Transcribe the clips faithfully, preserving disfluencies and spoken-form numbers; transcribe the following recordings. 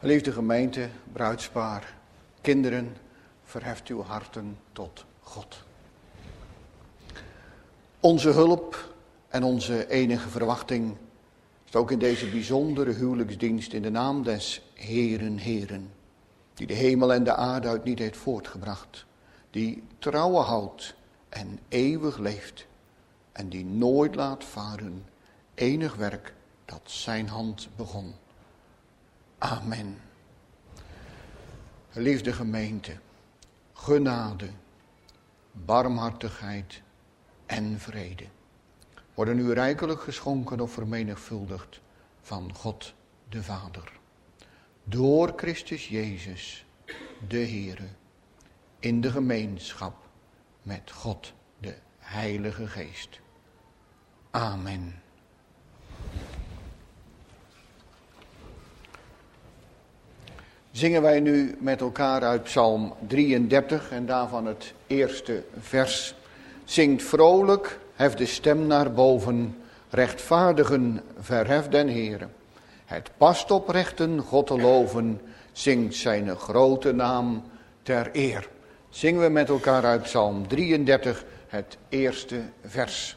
Geliefde gemeente, bruidspaar, kinderen, verheft uw harten tot God. Onze hulp en onze enige verwachting is ook in deze bijzondere huwelijksdienst in de naam des Heeren, Heeren, die de hemel en de aarde uit niet heeft voortgebracht, die trouwe houdt en eeuwig leeft en die nooit laat varen enig werk dat zijn hand begon. Amen. Geliefde gemeente, genade, barmhartigheid en vrede worden u rijkelijk geschonken of vermenigvuldigd van God de Vader. Door Christus Jezus, de Heere, in de gemeenschap met God de Heilige Geest. Amen. Zingen wij nu met elkaar uit Psalm drieëndertig en daarvan het eerste vers. Zingt vrolijk, hef de stem naar boven, rechtvaardigen, verhef den Heere. Het past op rechten God te loven, zingt zijn grote naam ter eer. Zingen we met elkaar uit Psalm drieëndertig het eerste vers.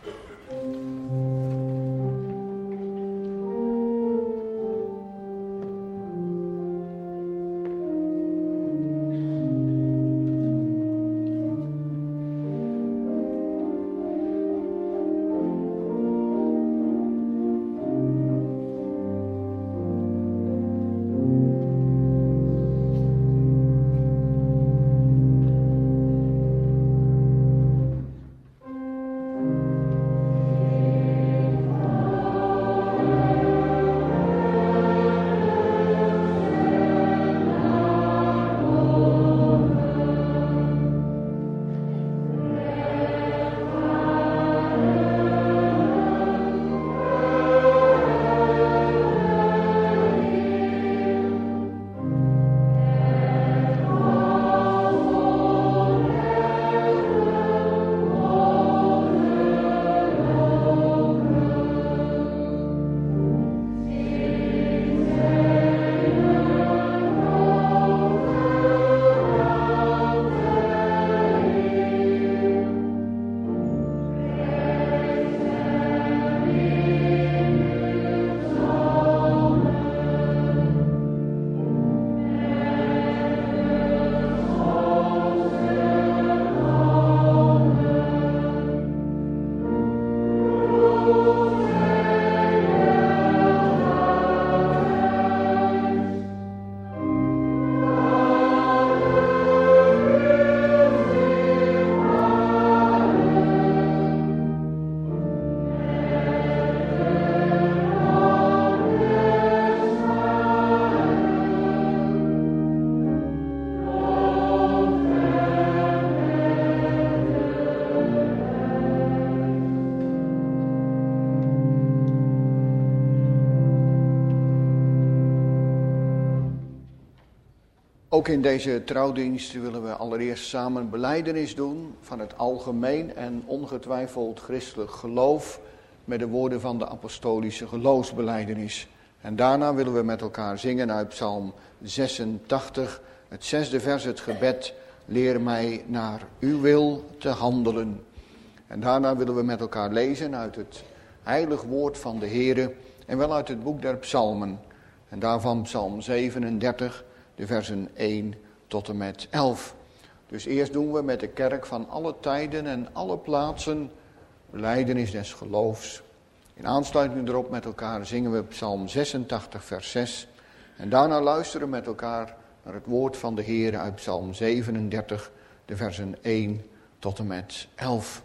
Ook in deze trouwdienst willen we allereerst samen belijdenis doen van het algemeen en ongetwijfeld christelijk geloof met de woorden van de apostolische geloofsbelijdenis. En daarna willen we met elkaar zingen uit Psalm zesentachtig, het zesde vers, het gebed, leer mij naar uw wil te handelen. En daarna willen we met elkaar lezen uit het heilig woord van de Heere en wel uit het boek der psalmen. En daarvan Psalm zevenendertig, de versen één tot en met elf. Dus eerst doen we met de kerk van alle tijden en alle plaatsen belijdenis des geloofs. In aansluiting erop met elkaar zingen we Psalm zesentachtig vers zes. En daarna luisteren we met elkaar naar het woord van de Heer uit Psalm zevenendertig, de versen één tot en met elf.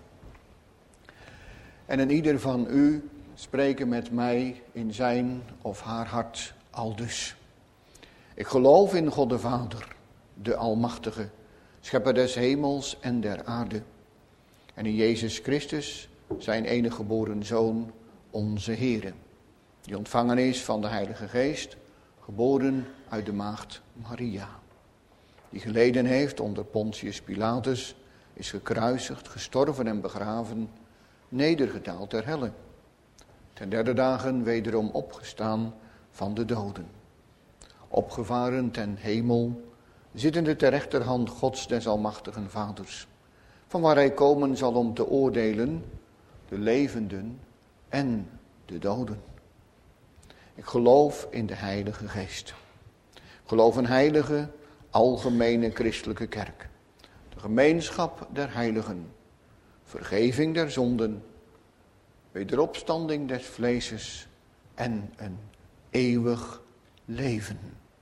En een ieder van u spreken met mij in zijn of haar hart aldus. Ik geloof in God de Vader, de Almachtige, schepper des hemels en der aarde. En in Jezus Christus, zijn enige geboren Zoon, onze Heere, die ontvangen is van de Heilige Geest, geboren uit de maagd Maria. Die geleden heeft onder Pontius Pilatus, is gekruisigd, gestorven en begraven, nedergedaald ter helle. Ten derde dagen wederom opgestaan van de doden. opgevaren ten hemel, zittende ter rechterhand Gods des almachtigen Vaders, van waar hij komen zal om te oordelen de levenden en de doden. Ik geloof in de Heilige Geest. Ik geloof een heilige, algemene christelijke kerk. De gemeenschap der heiligen. Vergeving der zonden. Wederopstanding des vleeses. En een eeuwig leven.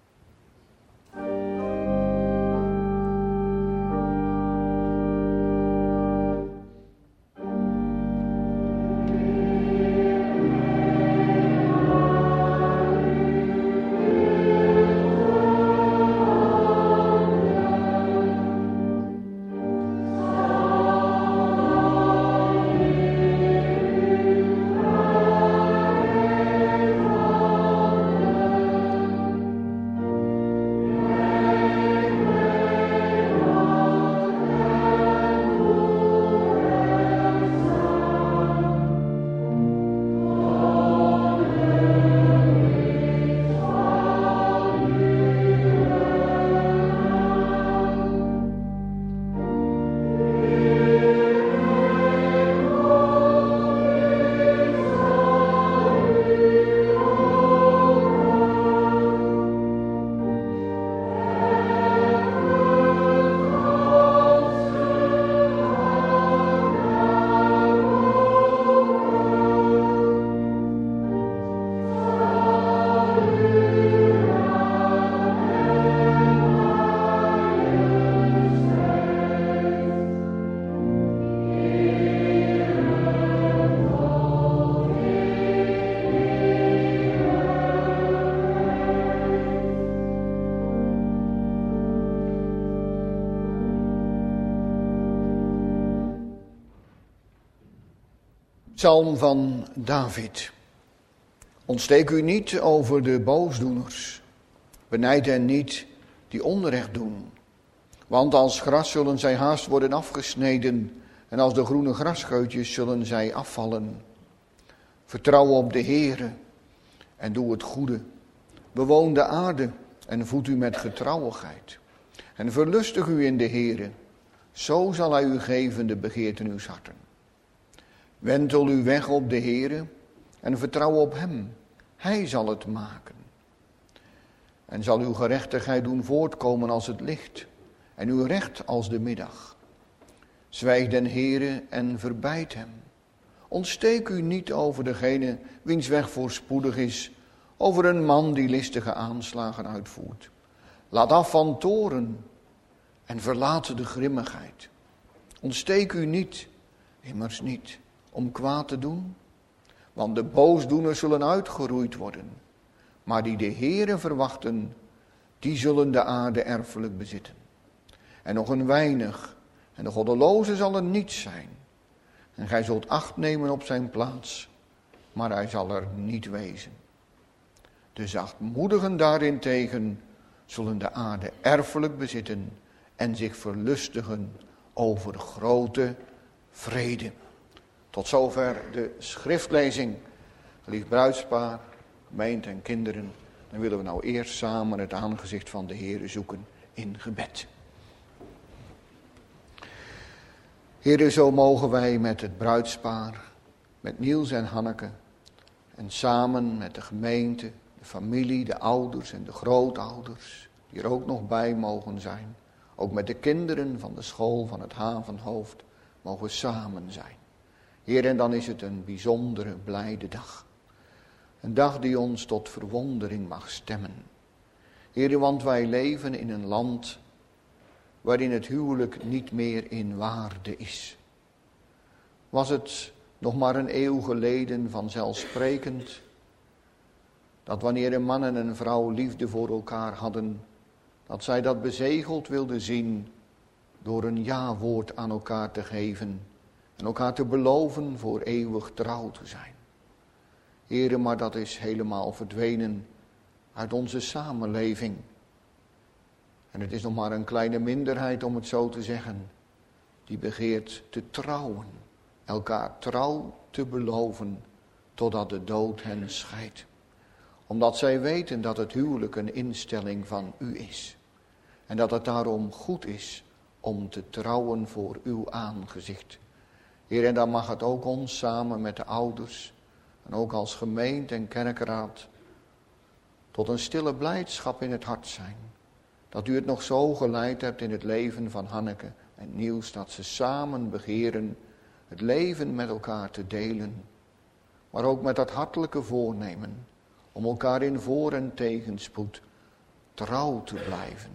Psalm van David. Ontsteek u niet over de boosdoeners. Benijd hen niet die onrecht doen. Want als gras zullen zij haast worden afgesneden. En als de groene grasscheutjes zullen zij afvallen. Vertrouw op de Heere en doe het goede. Bewoon de aarde en voed u met getrouwigheid. En verlustig u in de Heere. Zo zal hij u geven de begeerten uws harten. Wentel uw weg op de Heere en vertrouw op hem. Hij zal het maken. En zal uw gerechtigheid doen voortkomen als het licht en uw recht als de middag. Zwijg den Heere en verbijt hem. Ontsteek u niet over degene wiens weg voorspoedig is, over een man die listige aanslagen uitvoert. Laat af van toorn en verlaat de grimmigheid. Ontsteek u niet, immers niet, om kwaad te doen, want de boosdoeners zullen uitgeroeid worden. Maar die de Heere verwachten, die zullen de aarde erfelijk bezitten. En nog een weinig, en de goddeloze zal er niets zijn. En gij zult acht nemen op zijn plaats, maar hij zal er niet wezen. De zachtmoedigen daarentegen zullen de aarde erfelijk bezitten en zich verlustigen over grote vrede. Tot zover de schriftlezing. Geliefd bruidspaar, gemeente en kinderen, dan willen we nou eerst samen het aangezicht van de Heere zoeken in gebed. Heere, zo mogen wij met het bruidspaar, met Niels en Hanneke, en samen met de gemeente, de familie, de ouders en de grootouders, die er ook nog bij mogen zijn, ook met de kinderen van de school van het Havenhoofd, mogen samen zijn. Heer, en dan is het een bijzondere, blijde dag. Een dag die ons tot verwondering mag stemmen. Heer, want wij leven in een land waarin het huwelijk niet meer in waarde is. Was het nog maar een eeuw geleden vanzelfsprekend dat wanneer een man en een vrouw liefde voor elkaar hadden, dat zij dat bezegeld wilden zien door een ja-woord aan elkaar te geven en elkaar te beloven voor eeuwig trouw te zijn. Heere, maar dat is helemaal verdwenen uit onze samenleving. En het is nog maar een kleine minderheid, om het zo te zeggen, die begeert te trouwen, elkaar trouw te beloven, totdat de dood hen scheidt. Omdat zij weten dat het huwelijk een instelling van u is. En dat het daarom goed is om te trouwen voor uw aangezicht. Heer, en dan mag het ook ons samen met de ouders en ook als gemeente en kerkraad tot een stille blijdschap in het hart zijn. Dat u het nog zo geleid hebt in het leven van Hanneke en Niels, dat ze samen begeren het leven met elkaar te delen. Maar ook met dat hartelijke voornemen om elkaar in voor- en tegenspoed trouw te blijven.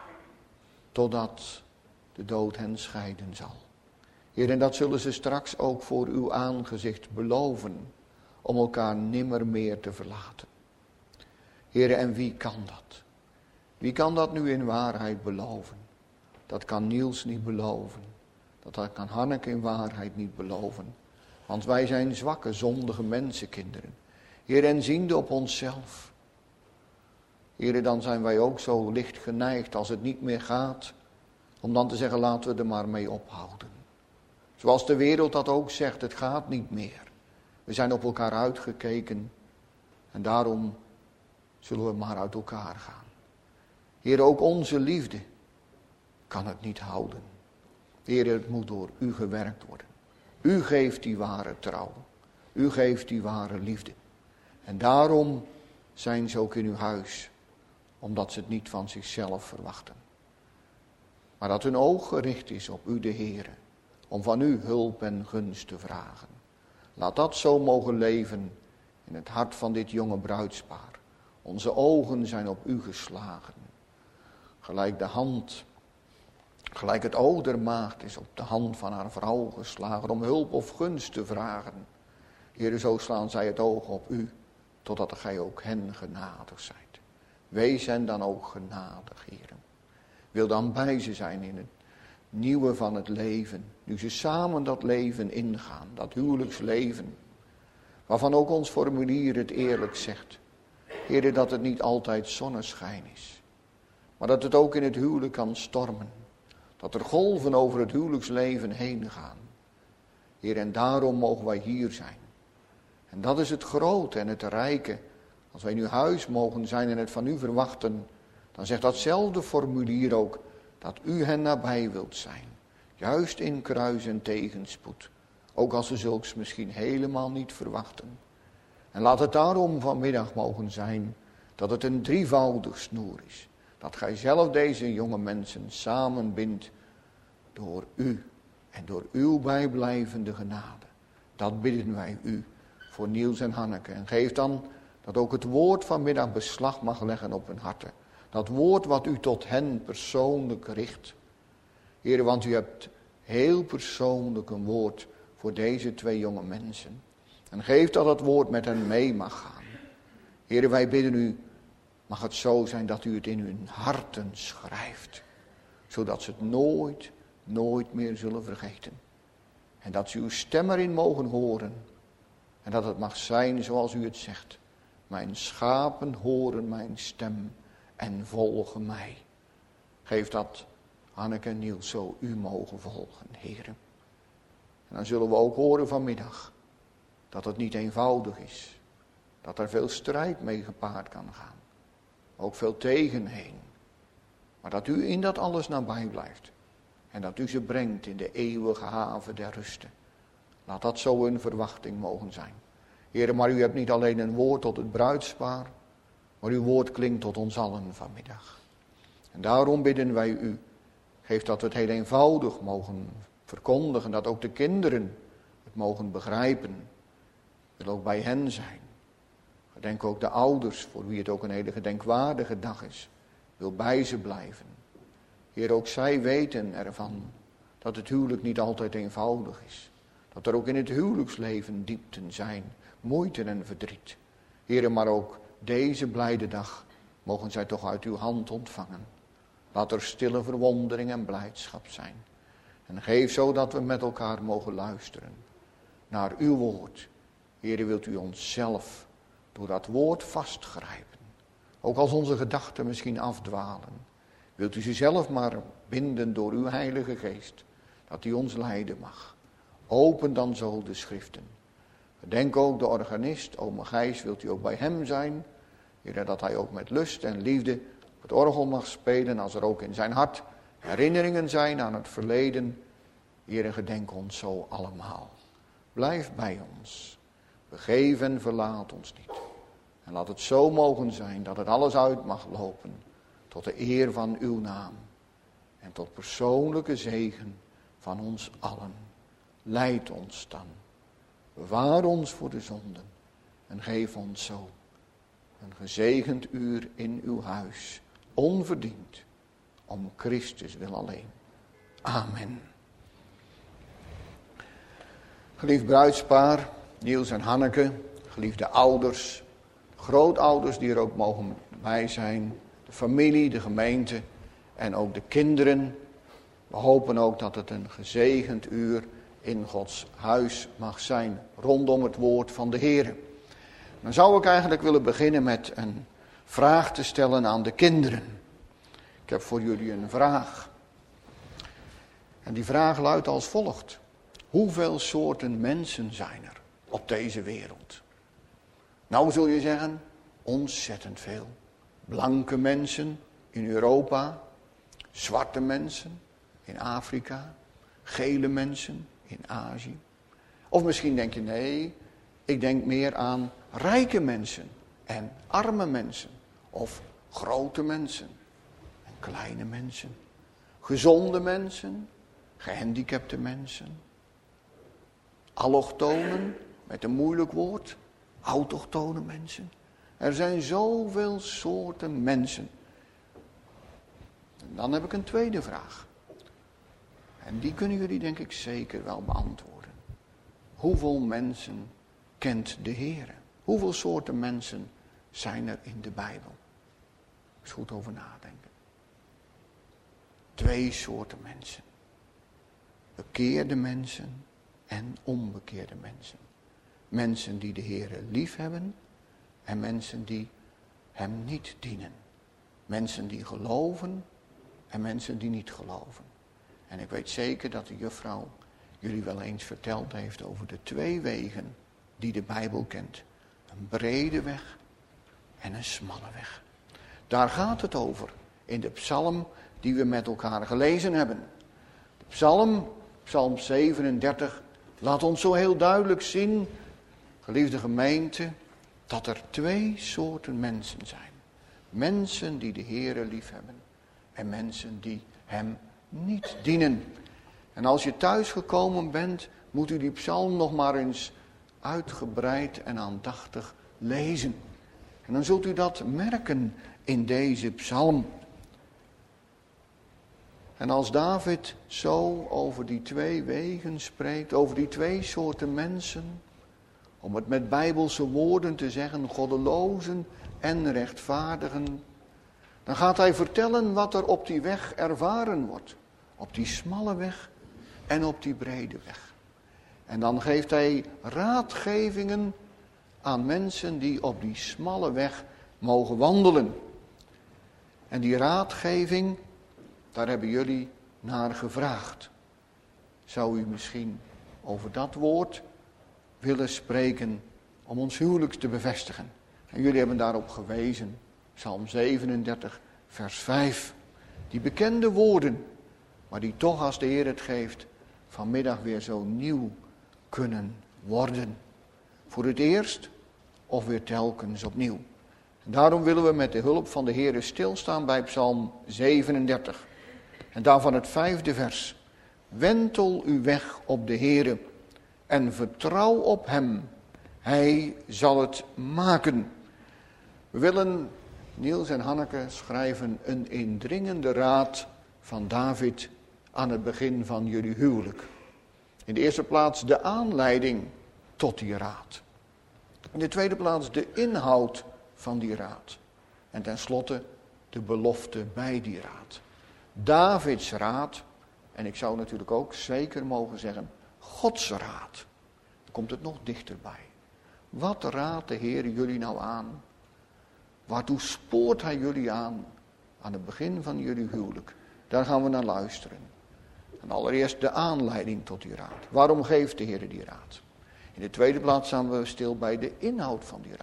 Totdat de dood hen scheiden zal. Heer, en dat zullen ze straks ook voor uw aangezicht beloven, om elkaar nimmer meer te verlaten. Heer, en wie kan dat? Wie kan dat nu in waarheid beloven? Dat kan Niels niet beloven. Dat kan Hanneke in waarheid niet beloven. Want wij zijn zwakke, zondige mensenkinderen. Heer, en ziende op onszelf. Heer, dan zijn wij ook zo licht geneigd als het niet meer gaat, om dan te zeggen, laten we er maar mee ophouden. Zoals de wereld dat ook zegt, het gaat niet meer. We zijn op elkaar uitgekeken en daarom zullen we maar uit elkaar gaan. Heer, ook onze liefde kan het niet houden. Heer, het moet door u gewerkt worden. U geeft die ware trouw. U geeft die ware liefde. En daarom zijn ze ook in uw huis, omdat ze het niet van zichzelf verwachten. Maar dat hun oog gericht is op u, de Heere, om van u hulp en gunst te vragen. Laat dat zo mogen leven in het hart van dit jonge bruidspaar. Onze ogen zijn op u geslagen. Gelijk de hand, gelijk het oog der maagd is op de hand van haar vrouw geslagen om hulp of gunst te vragen. Heere, zo slaan zij het oog op u, totdat gij ook hen genadig zijt. Wees hen dan ook genadig, Heere. Wil dan bij ze zijn in het nieuwe van het leven. Nu ze samen dat leven ingaan, dat huwelijksleven. Waarvan ook ons formulier het eerlijk zegt. Heere, dat het niet altijd zonneschijn is. Maar dat het ook in het huwelijk kan stormen. Dat er golven over het huwelijksleven heen gaan. Heer, en daarom mogen wij hier zijn. En dat is het grote en het rijke. Als wij nu huis mogen zijn en het van u verwachten, dan zegt datzelfde formulier ook dat u hen nabij wilt zijn. Juist in kruis en tegenspoed. Ook als ze zulks misschien helemaal niet verwachten. En laat het daarom vanmiddag mogen zijn dat het een drievoudig snoer is. Dat gij zelf deze jonge mensen samenbindt door u en door uw bijblijvende genade. Dat bidden wij u voor Niels en Hanneke. En geef dan dat ook het woord vanmiddag beslag mag leggen op hun harten. Dat woord wat u tot hen persoonlijk richt. Heer, want u hebt heel persoonlijk een woord voor deze twee jonge mensen. En geef dat het woord met hen mee mag gaan. Heer, wij bidden u, mag het zo zijn dat u het in hun harten schrijft. Zodat ze het nooit, nooit meer zullen vergeten. En dat ze uw stem erin mogen horen. En dat het mag zijn zoals u het zegt. Mijn schapen horen mijn stem en volgen mij. Geef dat Hanneke en Niels zo u mogen volgen, heren. En dan zullen we ook horen vanmiddag dat het niet eenvoudig is. Dat er veel strijd mee gepaard kan gaan. Ook veel tegenheen. Maar dat u in dat alles nabij blijft. En dat u ze brengt in de eeuwige haven der rusten. Laat dat zo een verwachting mogen zijn. Heren, maar u hebt niet alleen een woord tot het bruidspaar, maar uw woord klinkt tot ons allen vanmiddag. En daarom bidden wij u, geef dat we het heel eenvoudig mogen verkondigen, dat ook de kinderen het mogen begrijpen. Wil ook bij hen zijn. Gedenk ook de ouders, voor wie het ook een hele gedenkwaardige dag is. Wil bij ze blijven. Heer, ook zij weten ervan dat het huwelijk niet altijd eenvoudig is. Dat er ook in het huwelijksleven diepten zijn, moeite en verdriet. Heer, maar ook deze blijde dag mogen zij toch uit uw hand ontvangen. Laat er stille verwondering en blijdschap zijn. En geef zo dat we met elkaar mogen luisteren naar uw woord. Heer, wilt u onszelf door dat woord vastgrijpen. Ook als onze gedachten misschien afdwalen. Wilt u ze zelf maar binden door uw heilige geest. Dat die ons leiden mag. Open dan zo de schriften. Denk ook de organist, ome Gijs, wilt u ook bij hem zijn. Heer, dat hij ook met lust en liefde op het orgel mag spelen, als er ook in zijn hart herinneringen zijn aan het verleden. Heer, gedenk ons zo allemaal. Blijf bij ons. Vergeef en verlaat ons niet. En laat het zo mogen zijn dat het alles uit mag lopen tot de eer van uw naam. En tot persoonlijke zegen van ons allen. Leid ons dan. Bewaar ons voor de zonden. En geef ons zo een gezegend uur in uw huis. Onverdiend. Om Christus wil alleen. Amen. Geliefd bruidspaar, Niels en Hanneke, geliefde ouders, grootouders die er ook mogen bij zijn, de familie, de gemeente en ook de kinderen. We hopen ook dat het een gezegend uur in Gods huis mag zijn, rondom het woord van de Heer. Dan zou ik eigenlijk willen beginnen met een vraag te stellen aan de kinderen. Ik heb voor jullie een vraag. En die vraag luidt als volgt. Hoeveel soorten mensen zijn er op deze wereld? Nou zul je zeggen, ontzettend veel. Blanke mensen in Europa, zwarte mensen in Afrika, gele mensen in Azië. Of misschien denk je, nee, ik denk meer aan rijke mensen en arme mensen. Of grote mensen en kleine mensen. Gezonde mensen, gehandicapte mensen. Allochtonen, met een moeilijk woord. Autochtone mensen. Er zijn zoveel soorten mensen. En dan heb ik een tweede vraag. En die kunnen jullie denk ik zeker wel beantwoorden. Hoeveel mensen kent de Heer? Hoeveel soorten mensen zijn er in de Bijbel? Eens goed over nadenken. Twee soorten mensen. Bekeerde mensen en onbekeerde mensen. Mensen die de Heer lief hebben en mensen die hem niet dienen. Mensen die geloven en mensen die niet geloven. En ik weet zeker dat de juffrouw jullie wel eens verteld heeft over de twee wegen die de Bijbel kent. Een brede weg en een smalle weg. Daar gaat het over in de psalm die we met elkaar gelezen hebben. De psalm, psalm zevenendertig, laat ons zo heel duidelijk zien, geliefde gemeente, dat er twee soorten mensen zijn. Mensen die de Heere liefhebben en mensen die hem niet dienen. En als je thuis gekomen bent, moet u die psalm nog maar eens uitgebreid en aandachtig lezen. En dan zult u dat merken in deze psalm. En als David zo over die twee wegen spreekt, over die twee soorten mensen, om het met bijbelse woorden te zeggen, goddelozen en rechtvaardigen, dan gaat hij vertellen wat er op die weg ervaren wordt. Op die smalle weg en op die brede weg. En dan geeft hij raadgevingen aan mensen die op die smalle weg mogen wandelen. En die raadgeving, daar hebben jullie naar gevraagd. Zou u misschien over dat woord willen spreken om ons huwelijk te bevestigen? En jullie hebben daarop gewezen. Psalm zevenendertig, vers vijf. Die bekende woorden, maar die toch als de Heer het geeft, vanmiddag weer zo nieuw kunnen worden. Voor het eerst of weer telkens opnieuw. En daarom willen we met de hulp van de Heer stilstaan bij Psalm zevenendertig. En daarvan het vijfde vers. Wentel uw weg op de Heere en vertrouw op hem. Hij zal het maken. We willen, Niels en Hanneke schrijven een indringende raad van David aan het begin van jullie huwelijk. In de eerste plaats de aanleiding tot die raad. In de tweede plaats de inhoud van die raad. En tenslotte de belofte bij die raad. Davids raad, en ik zou natuurlijk ook zeker mogen zeggen, Gods raad. Dan komt het nog dichterbij. Wat raadt de Heer jullie nou aan? Waartoe spoort hij jullie aan? Aan het begin van jullie huwelijk. Daar gaan we naar luisteren. En allereerst de aanleiding tot die raad. Waarom geeft de Heer die raad? In de tweede plaats staan we stil bij de inhoud van die raad.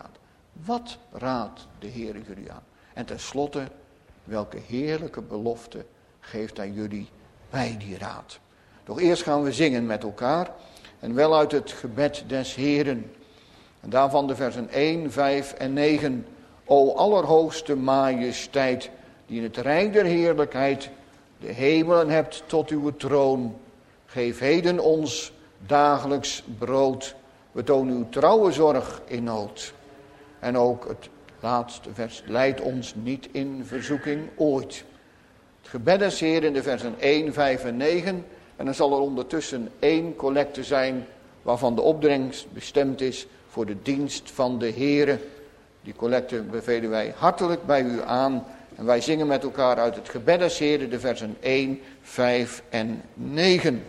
Wat raadt de Heer jullie aan? En tenslotte, welke heerlijke belofte geeft hij jullie bij die raad? Doch eerst gaan we zingen met elkaar. En wel uit het gebed des Heeren. En daarvan de versen één, vijf en negen. O allerhoogste majesteit, die in het rijk der heerlijkheid de hemelen hebt tot uw troon. Geef heden ons dagelijks brood. We tonen uw trouwe zorg in nood. En ook het laatste vers, leid ons niet in verzoeking ooit. Het gebed des Heeren in de versen één, vijf en negen. En dan zal er ondertussen één collecte zijn waarvan de opbrengst bestemd is voor de dienst van de Heere. Die collecte bevelen wij hartelijk bij u aan. En wij zingen met elkaar uit het gebed des Heeren de versen één, vijf en negen.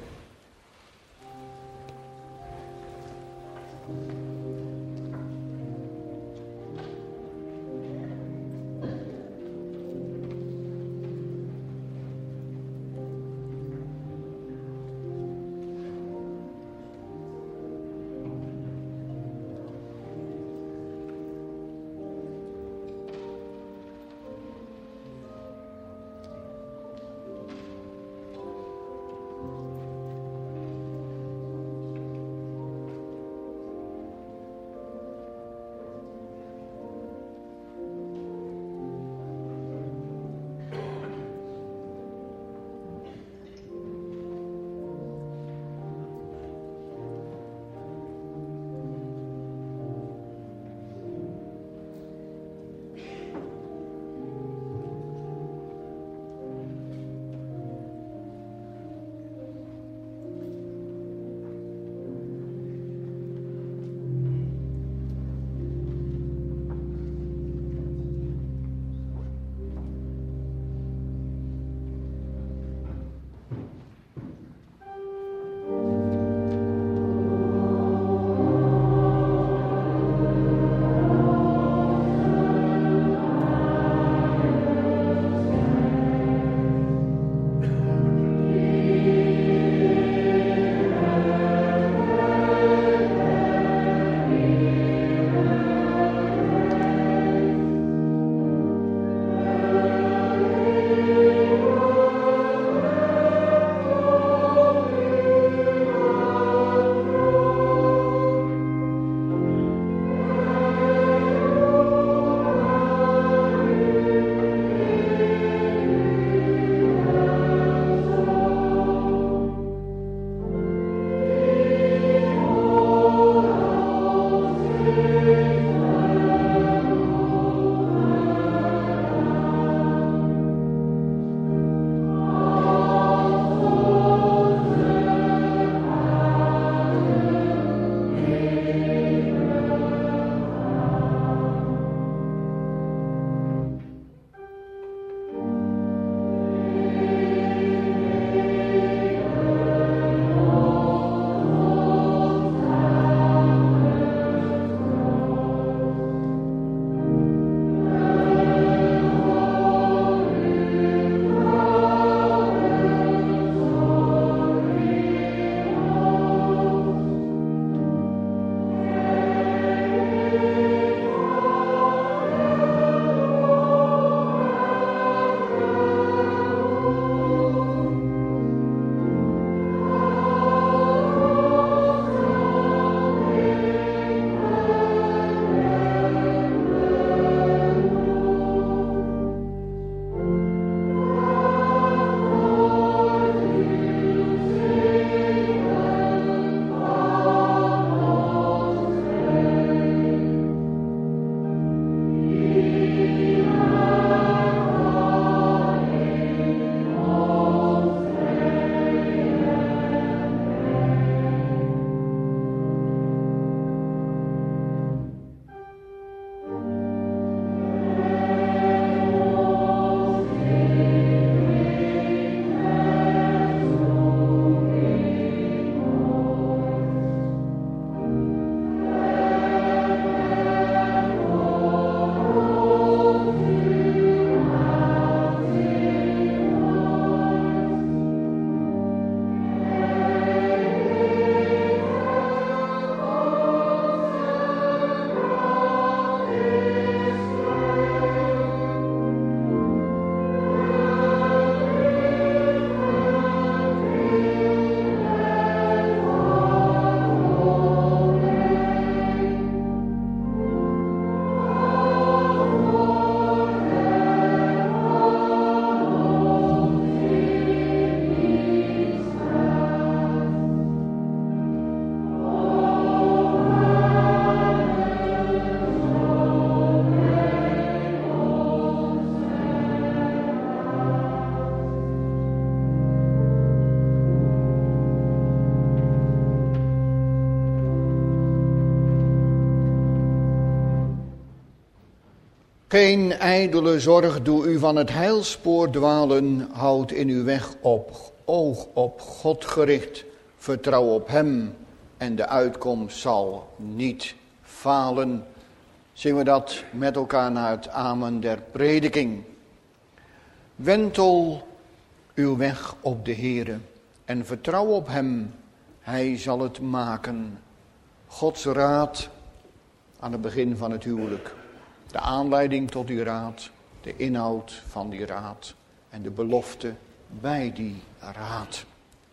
Geen ijdele zorg doe u van het heilspoor dwalen, houd in uw weg op, oog op God gericht, vertrouw op hem en de uitkomst zal niet falen. Zingen we dat met elkaar naar het amen der prediking. Wentel uw weg op de Heere en vertrouw op hem, hij zal het maken. Gods raad aan het begin van het huwelijk. De aanleiding tot die raad, de inhoud van die raad en de belofte bij die raad.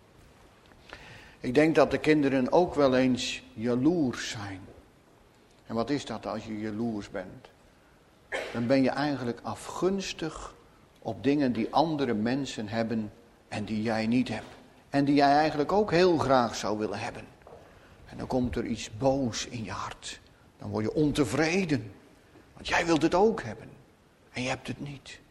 Ik denk dat de kinderen ook wel eens jaloers zijn. En wat is dat als je jaloers bent? Dan ben je eigenlijk afgunstig op dingen die andere mensen hebben en die jij niet hebt. En die jij eigenlijk ook heel graag zou willen hebben. En dan komt er iets boos in je hart. Dan word je ontevreden. Want jij wilt het ook hebben. En je hebt het niet.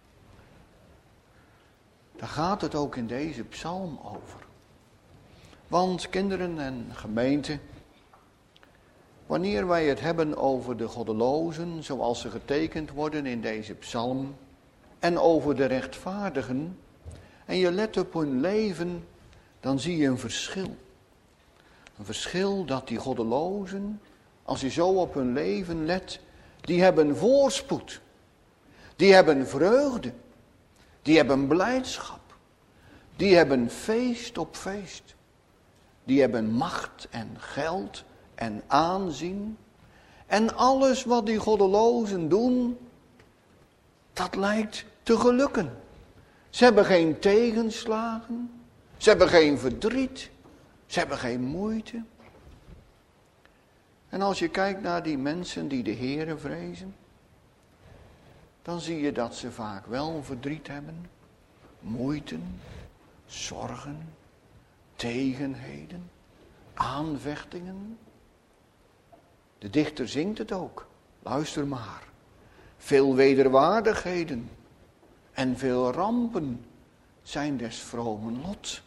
Daar gaat het ook in deze psalm over. Want kinderen en gemeente, wanneer wij het hebben over de goddelozen, zoals ze getekend worden in deze psalm, en over de rechtvaardigen, en je let op hun leven, dan zie je een verschil. Een verschil dat die goddelozen, als je zo op hun leven let, die hebben voorspoed. Die hebben vreugde. Die hebben blijdschap. Die hebben feest op feest. Die hebben macht en geld en aanzien. En alles wat die goddelozen doen, dat lijkt te gelukken. Ze hebben geen tegenslagen. Ze hebben geen verdriet. Ze hebben geen moeite. En als je kijkt naar die mensen die de Heere vrezen, dan zie je dat ze vaak wel verdriet hebben, moeite, zorgen, tegenheden, aanvechtingen. De dichter zingt het ook, luister maar. Veel wederwaardigheden en veel rampen zijn des vromen lot.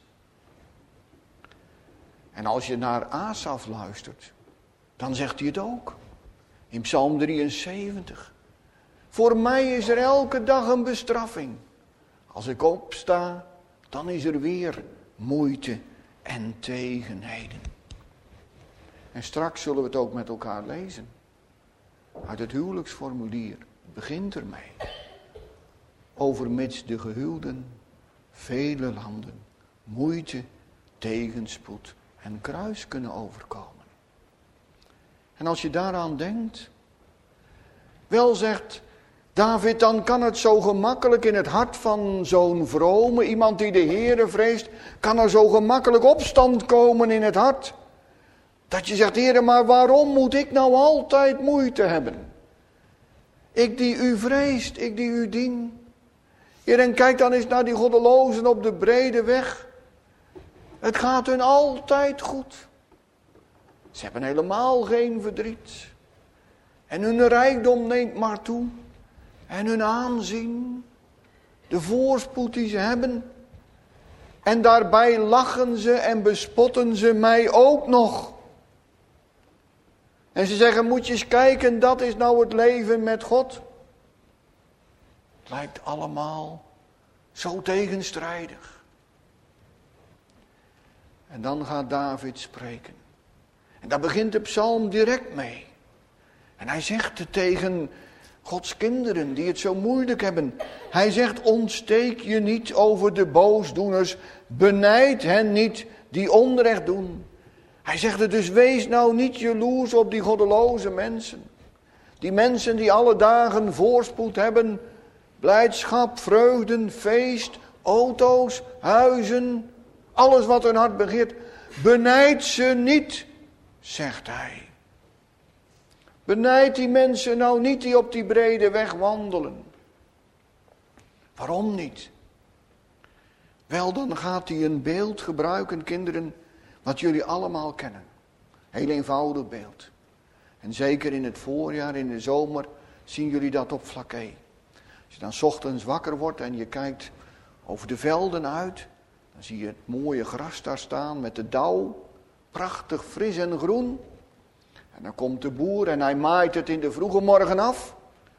En als je naar Asaf luistert, dan zegt hij het ook. In Psalm drieënzeventig. Voor mij is er elke dag een bestraffing. Als ik opsta, dan is er weer moeite en tegenheden. En straks zullen we het ook met elkaar lezen. Uit het huwelijksformulier begint ermee. Overmits de gehuwden, vele landen, moeite, tegenspoed en kruis kunnen overkomen. En als je daaraan denkt, wel zegt David, dan kan het zo gemakkelijk in het hart van zo'n vrome, iemand die de Heere vreest, kan er zo gemakkelijk opstand komen in het hart. Dat je zegt, Heere, maar waarom moet ik nou altijd moeite hebben? Ik die u vreest, ik die u dien. Heer, en kijk dan eens naar die goddelozen op de brede weg. Het gaat hun altijd goed. Ze hebben helemaal geen verdriet. En hun rijkdom neemt maar toe. En hun aanzien. De voorspoed die ze hebben. En daarbij lachen ze en bespotten ze mij ook nog. En ze zeggen, moet je eens kijken, dat is nou het leven met God. Het lijkt allemaal zo tegenstrijdig. En dan gaat David spreken. En daar begint de psalm direct mee. En hij zegt het tegen Gods kinderen die het zo moeilijk hebben. Hij zegt, ontsteek je niet over de boosdoeners. Benijd hen niet die onrecht doen. Hij zegt het dus, wees nou niet jaloers op die goddeloze mensen. Die mensen die alle dagen voorspoed hebben. Blijdschap, vreugden, feest, auto's, huizen. Alles wat hun hart begeert. Benijd ze niet, zegt hij. Benijd die mensen nou niet die op die brede weg wandelen. Waarom niet? Wel, dan gaat hij een beeld gebruiken, kinderen, wat jullie allemaal kennen. Heel eenvoudig beeld. En zeker in het voorjaar, in de zomer, zien jullie dat op Vlakke. Als je dan 's ochtends wakker wordt en je kijkt over de velden uit, dan zie je het mooie gras daar staan met de dauw. Prachtig fris en groen. En dan komt de boer en hij maait het in de vroege morgen af.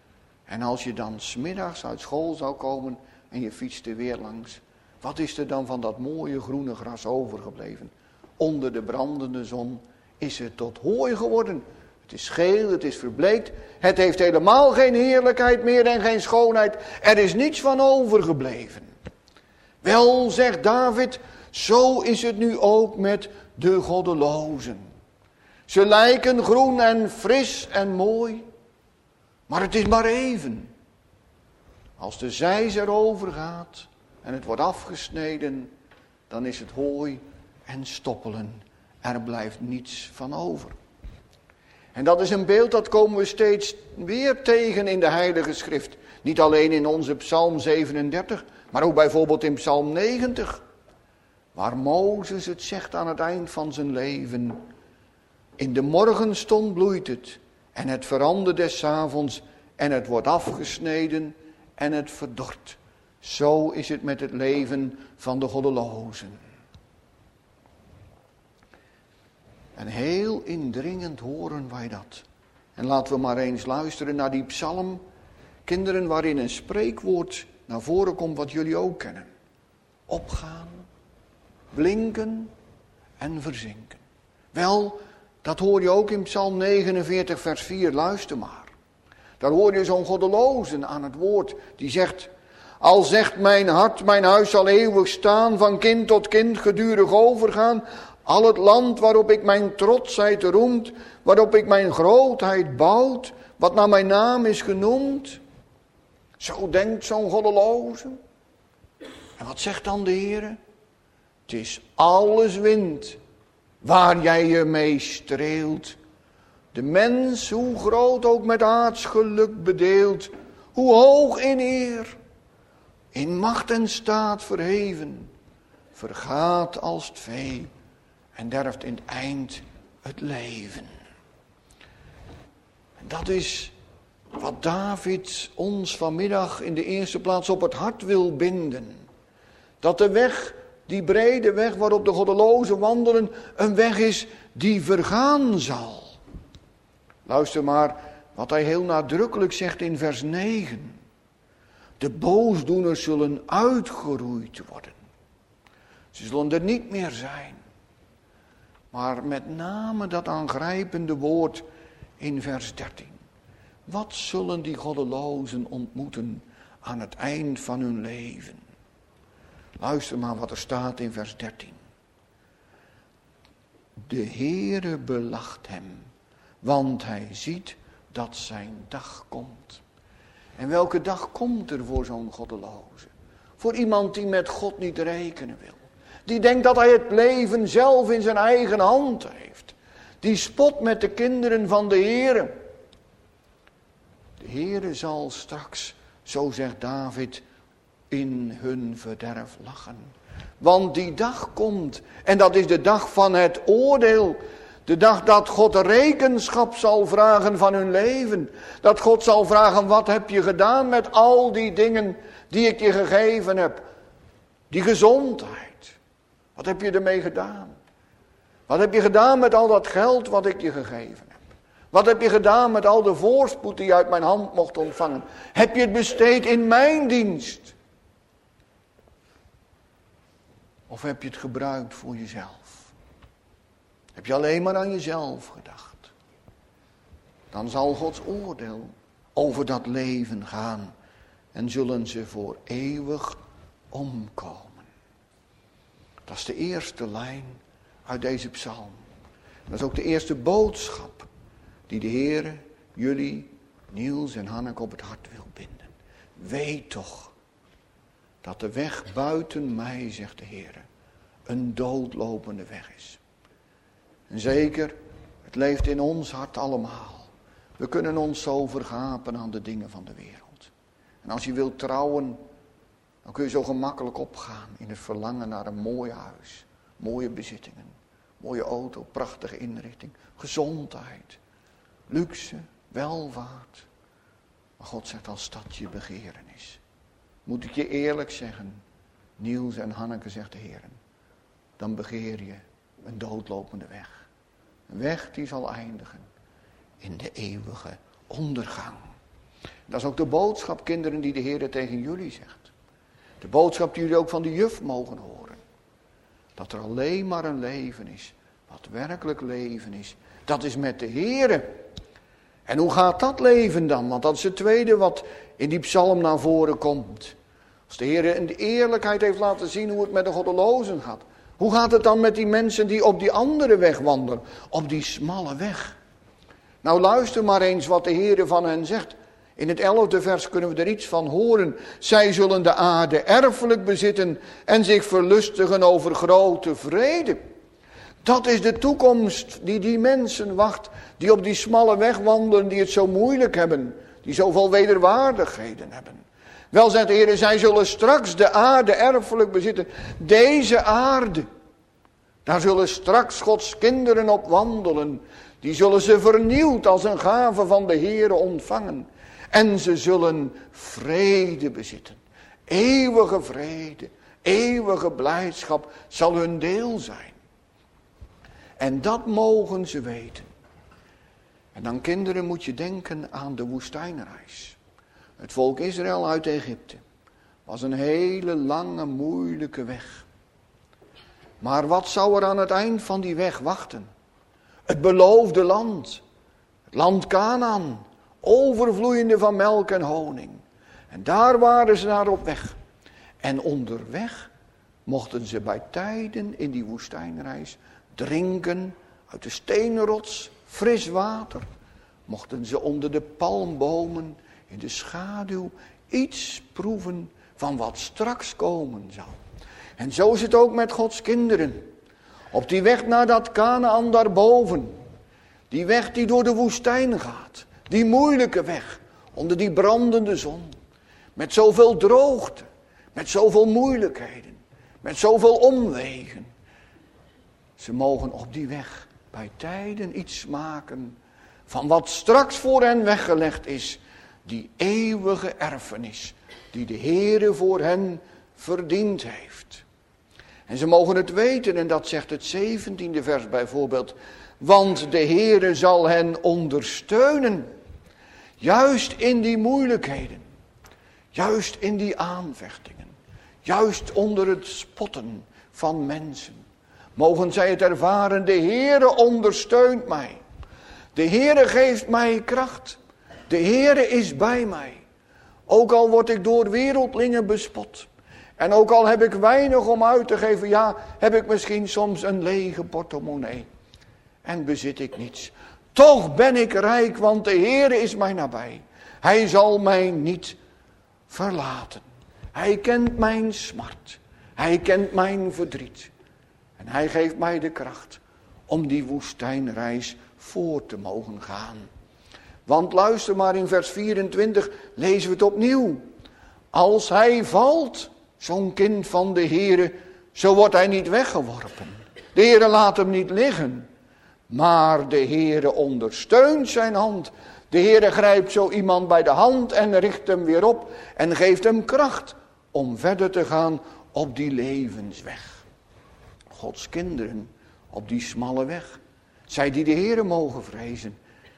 En als je dan 's middags uit school zou komen en je fietst er weer langs, wat is er dan van dat mooie groene gras overgebleven? Onder de brandende zon is het tot hooi geworden. Het is geel, het is verbleekt. Het heeft helemaal geen heerlijkheid meer en geen schoonheid. Er is niets van overgebleven. Wel, zegt David, zo is het nu ook met de goddelozen. Ze lijken groen en fris en mooi, maar het is maar even. Als de zeis erover gaat en het wordt afgesneden, dan is het hooi en stoppelen. Er blijft niets van over. En dat is een beeld dat komen we steeds weer tegen in de Heilige Schrift. Niet alleen in onze Psalm zevenendertig, maar ook bijvoorbeeld in Psalm negentig. Waar Mozes het zegt aan het eind van zijn leven. In de morgenstond bloeit het en het verandert des avonds en het wordt afgesneden en het verdort. Zo is het met het leven van de goddelozen. En heel indringend horen wij dat. En laten we maar eens luisteren naar die psalm. Kinderen, waarin een spreekwoord naar voren komt wat jullie ook kennen. Opgaan, blinken en verzinken. Wel, dat hoor je ook in Psalm negenenveertig vers vier. Luister maar. Daar hoor je zo'n goddeloze aan het woord. Die zegt, al zegt mijn hart, mijn huis zal eeuwig staan, van kind tot kind gedurig overgaan. Al het land waarop ik mijn trotsheid roemt, waarop ik mijn grootheid bouwt, wat naar mijn naam is genoemd. Zo denkt zo'n goddeloze. En wat zegt dan de Heer? Het is alles wind waar jij je mee streelt. De mens, hoe groot ook met aards geluk bedeeld, hoe hoog in eer, in macht en staat verheven, vergaat als het vee en derft in het eind het leven. En dat is wat David ons vanmiddag in de eerste plaats op het hart wil binden. Dat de weg, die brede weg waarop de goddelozen wandelen, een weg is die vergaan zal. Luister maar wat hij heel nadrukkelijk zegt in vers negen. De boosdoeners zullen uitgeroeid worden. Ze zullen er niet meer zijn. Maar met name dat aangrijpende woord in vers dertien. Wat zullen die goddelozen ontmoeten aan het eind van hun leven? Luister maar wat er staat in vers dertien. De Heere belacht hem, want hij ziet dat zijn dag komt. En welke dag komt er voor zo'n goddeloze? Voor iemand die met God niet rekenen wil. Die denkt dat hij het leven zelf in zijn eigen hand heeft. Die spot met de kinderen van de Heere. De Heere zal straks, zo zegt David, in hun verderf lachen. Want die dag komt, en dat is de dag van het oordeel. De dag dat God rekenschap zal vragen van hun leven. Dat God zal vragen, wat heb je gedaan met al die dingen die ik je gegeven heb? Die gezondheid. Wat heb je ermee gedaan? Wat heb je gedaan met al dat geld wat ik je gegeven heb? Wat heb je gedaan met al de voorspoed die je uit mijn hand mocht ontvangen? Heb je het besteed in mijn dienst? Of heb je het gebruikt voor jezelf? Heb je alleen maar aan jezelf gedacht? Dan zal Gods oordeel over dat leven gaan. En zullen ze voor eeuwig omkomen. Dat is de eerste lijn uit deze psalm. Dat is ook de eerste boodschap die de Heer jullie, Niels en Hanneke, op het hart wil binden. Weet toch dat de weg buiten mij, zegt de Heer, een doodlopende weg is. En zeker, het leeft in ons hart allemaal. We kunnen ons zo vergapen aan de dingen van de wereld. En als je wilt trouwen, dan kun je zo gemakkelijk opgaan in het verlangen naar een mooi huis. Mooie bezittingen, mooie auto, prachtige inrichting, gezondheid, luxe, welvaart. Maar God zegt, als dat je begeren is, moet ik je eerlijk zeggen, Niels en Hanneke, zegt de Heer, dan begeer je een doodlopende weg. Een weg die zal eindigen in de eeuwige ondergang. Dat is ook de boodschap, kinderen, die de Heer tegen jullie zegt. De boodschap die jullie ook van de juf mogen horen. Dat er alleen maar een leven is. Wat werkelijk leven is. Dat is met de Heer. En hoe gaat dat leven dan? Want dat is het tweede wat in die psalm naar voren komt. Als de Heer in de eerlijkheid heeft laten zien hoe het met de goddelozen gaat. Hoe gaat het dan met die mensen die op die andere weg wandelen? Op die smalle weg. Nou luister maar eens wat de Heer van hen zegt. In het elfde vers kunnen we er iets van horen. Zij zullen de aarde erfelijk bezitten en zich verlustigen over grote vrede. Dat is de toekomst die die mensen wacht, die op die smalle weg wandelen, die het zo moeilijk hebben, die zoveel wederwaardigheden hebben. Wel, zegt de Heer, zij zullen straks de aarde erfelijk bezitten. Deze aarde, daar zullen straks Gods kinderen op wandelen. Die zullen ze vernieuwd als een gave van de Heer ontvangen. En ze zullen vrede bezitten. Eeuwige vrede, eeuwige blijdschap zal hun deel zijn. En dat mogen ze weten. En dan, kinderen, moet je denken aan de woestijnreis. Het volk Israël uit Egypte was een hele lange, moeilijke weg. Maar wat zou er aan het eind van die weg wachten? Het beloofde land. Het land Kanaan. Overvloeiende van melk en honing. En daar waren ze naar op weg. En onderweg mochten ze bij tijden in die woestijnreis drinken uit de steenrots fris water. Mochten ze onder de palmbomen in de schaduw iets proeven van wat straks komen zal. En zo is het ook met Gods kinderen. Op die weg naar dat Kanaan daarboven. Die weg die door de woestijn gaat. Die moeilijke weg. Onder die brandende zon. Met zoveel droogte. Met zoveel moeilijkheden. Met zoveel omwegen. Ze mogen op die weg bij tijden iets smaken van wat straks voor hen weggelegd is. Die eeuwige erfenis die de Heere voor hen verdiend heeft. En ze mogen het weten, en dat zegt het zeventiende vers bijvoorbeeld. Want de Heere zal hen ondersteunen. Juist in die moeilijkheden. Juist in die aanvechtingen. Juist onder het spotten van mensen. Mogen zij het ervaren, de Heere ondersteunt mij. De Heere geeft mij kracht. De Heere is bij mij. Ook al word ik door wereldlingen bespot. En ook al heb ik weinig om uit te geven. Ja, heb ik misschien soms een lege portemonnee. En bezit ik niets. Toch ben ik rijk, want de Heere is mij nabij. Hij zal mij niet verlaten. Hij kent mijn smart. Hij kent mijn verdriet. En hij geeft mij de kracht om die woestijnreis voor te mogen gaan. Want luister maar, in vers vierentwintig lezen we het opnieuw. Als hij valt, zo'n kind van de Heere, zo wordt hij niet weggeworpen. De Heere laat hem niet liggen. Maar de Heere ondersteunt zijn hand. De Heere grijpt zo iemand bij de hand en richt hem weer op. En geeft hem kracht om verder te gaan op die levensweg. Gods kinderen op die smalle weg. Zij die de Heere mogen vrezen.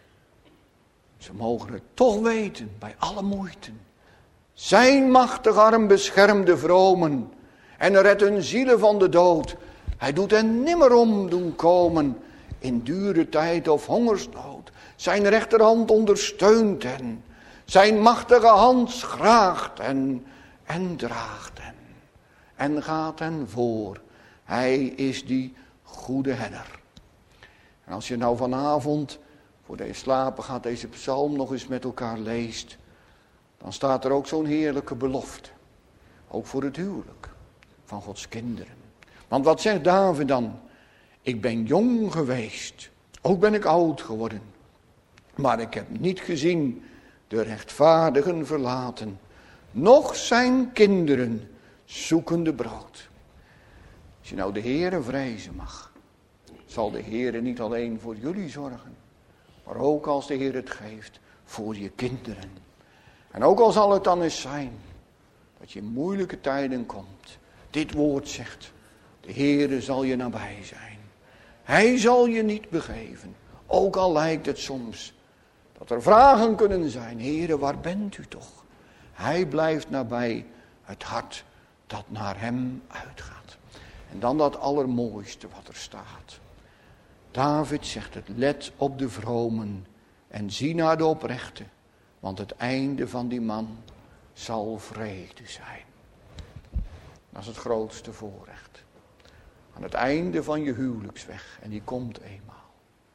Ze mogen het toch weten bij alle moeite. Zijn machtig arm beschermt de vromen. En redt hun zielen van de dood. Hij doet hen nimmer om doen komen. In dure tijd of hongersnood. Zijn rechterhand ondersteunt hen. Zijn machtige hand schraagt hen. En draagt hen. En gaat hen voor. Hij is die goede herder. En als je nou vanavond, voordat je slapen gaat, deze psalm nog eens met elkaar leest. Dan staat er ook zo'n heerlijke belofte. Ook voor het huwelijk van Gods kinderen. Want wat zegt David dan? Ik ben jong geweest. Ook ben ik oud geworden. Maar ik heb niet gezien de rechtvaardigen verlaten. Nog zijn kinderen zoekende brood. Als je nou de Heere vrezen mag. Zal de Heere niet alleen voor jullie zorgen. Maar ook als de Heer het geeft voor je kinderen. En ook al zal het dan eens zijn dat je in moeilijke tijden komt. Dit woord zegt, de Heere zal je nabij zijn. Hij zal je niet begeven. Ook al lijkt het soms Dat er vragen kunnen zijn. Heere, waar bent u toch? Hij blijft nabij het hart dat naar hem uitgaat. En dan dat allermooiste wat er staat. David zegt het, let op de vromen en zie naar de oprechte. Want het einde van die man zal vrede zijn. Dat is het grootste voorrecht. Aan het einde van je huwelijksweg. En die komt eenmaal.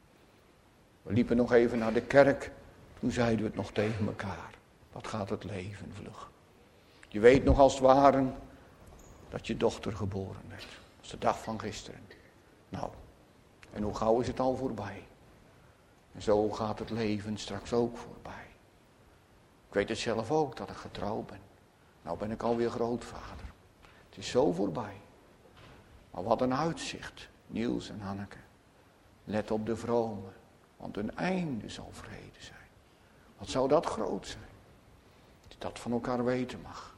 We liepen nog even naar de kerk. Toen zeiden we het nog tegen elkaar. Wat gaat het leven vlug. Je weet nog als het ware dat je dochter geboren werd. Dat is de dag van gisteren. Nou, en hoe gauw is het al voorbij. En zo gaat het leven straks ook voorbij. Ik weet het zelf ook dat ik getrouwd ben. Nou ben ik alweer grootvader. Het is zo voorbij. Maar wat een uitzicht, Niels en Hanneke. Let op de vromen, want hun einde zal vrede zijn. Wat zou dat groot zijn? Dat je dat van elkaar weten mag.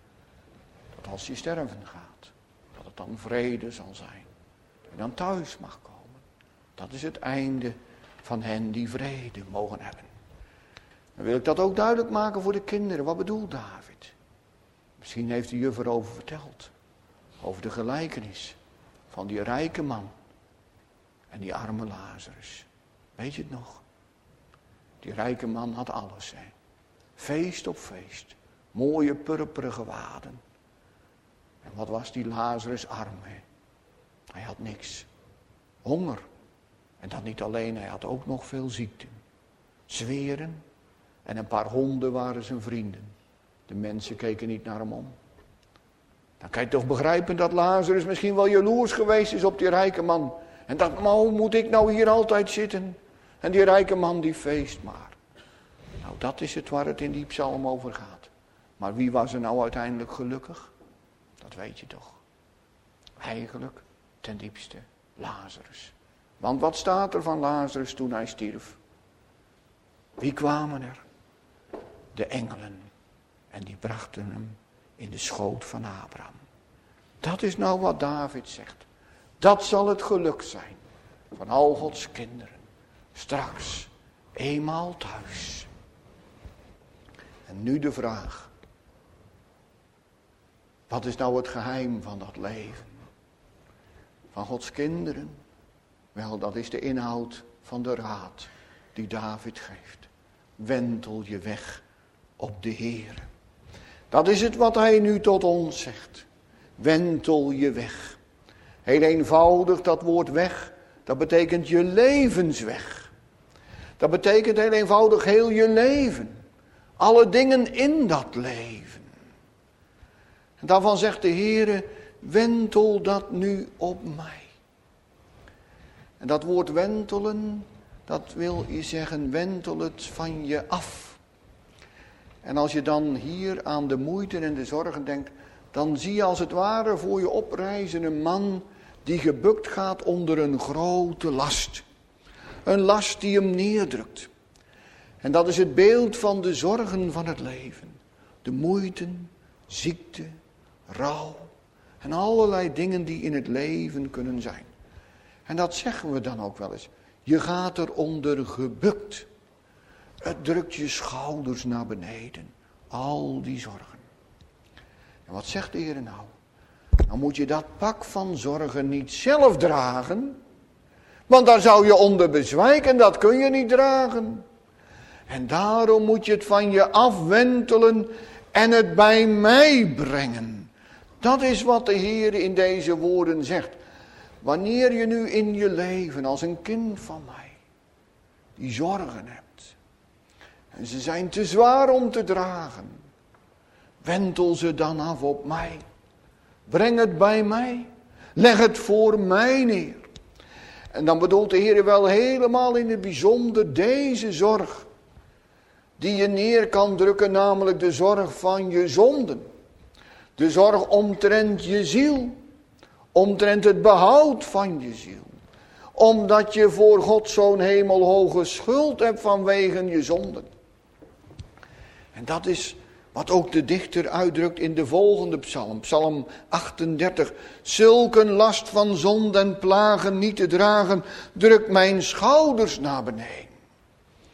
Dat als je sterven gaat, dat het dan vrede zal zijn. Dat je dan thuis mag komen. Dat is het einde van hen die vrede mogen hebben. Dan wil ik dat ook duidelijk maken voor de kinderen. Wat bedoelt David? Misschien heeft de juf erover verteld. Over de gelijkenis van die rijke man en die arme Lazarus. Weet je het nog? Die rijke man had alles. Hè? Feest op feest. Mooie purperen gewaden. En wat was die Lazarus arm. Hè? Hij had niks. Honger. En dat niet alleen, hij had ook nog veel ziekten. Zweren. En een paar honden waren zijn vrienden. De mensen keken niet naar hem om. Dan kan je toch begrijpen dat Lazarus misschien wel jaloers geweest is op die rijke man. En dacht, maar hoe moet ik nou hier altijd zitten? En die rijke man die feest maar. Nou, dat is het waar het in die psalm over gaat. Maar wie was er nou uiteindelijk gelukkig? Dat weet je toch. Eigenlijk ten diepste Lazarus. Want wat staat er van Lazarus toen hij stierf? Wie kwamen er? De engelen. En die brachten hem in de schoot van Abraham. Dat is nou wat David zegt. Dat zal het geluk zijn van al Gods kinderen. Straks, eenmaal thuis. En nu de vraag. Wat is nou het geheim van dat leven? Van Gods kinderen? Wel, dat is de inhoud van de raad die David geeft. Wentel je weg op de Heere. Dat is het wat hij nu tot ons zegt. Wentel je weg. Heel eenvoudig, dat woord weg, dat betekent je levensweg. Dat betekent heel eenvoudig heel je leven. Alle dingen in dat leven. En daarvan zegt de Heere, wentel dat nu op mij. En dat woord wentelen, dat wil je zeggen, wentel het van je af. En als je dan hier aan de moeite en de zorgen denkt, dan zie je als het ware voor je oprijzen een man die gebukt gaat onder een grote last. Een last die hem neerdrukt. En dat is het beeld van de zorgen van het leven. De moeiten, ziekte, rouw en allerlei dingen die in het leven kunnen zijn. En dat zeggen we dan ook wel eens. Je gaat eronder gebukt. Het drukt je schouders naar beneden. Al die zorgen. En wat zegt de Heer nou? Dan moet je dat pak van zorgen niet zelf dragen. Want daar zou je onder bezwijken. Dat kun je niet dragen. En daarom moet je het van je afwentelen en het bij mij brengen. Dat is wat de Heer in deze woorden zegt. Wanneer je nu in je leven als een kind van mij die zorgen hebt. En ze zijn te zwaar om te dragen. Wentel ze dan af op mij. Breng het bij mij. Leg het voor mij neer. En dan bedoelt de Heer wel helemaal in het bijzonder deze zorg. Die je neer kan drukken, namelijk de zorg van je zonden. De zorg omtrent je ziel. Omtrent het behoud van je ziel. Omdat je voor God zo'n hemelhoge schuld hebt vanwege je zonden. En dat is wat ook de dichter uitdrukt in de volgende psalm. Psalm achtendertig. Zulke last van zonde en plagen niet te dragen, drukt mijn schouders naar beneden.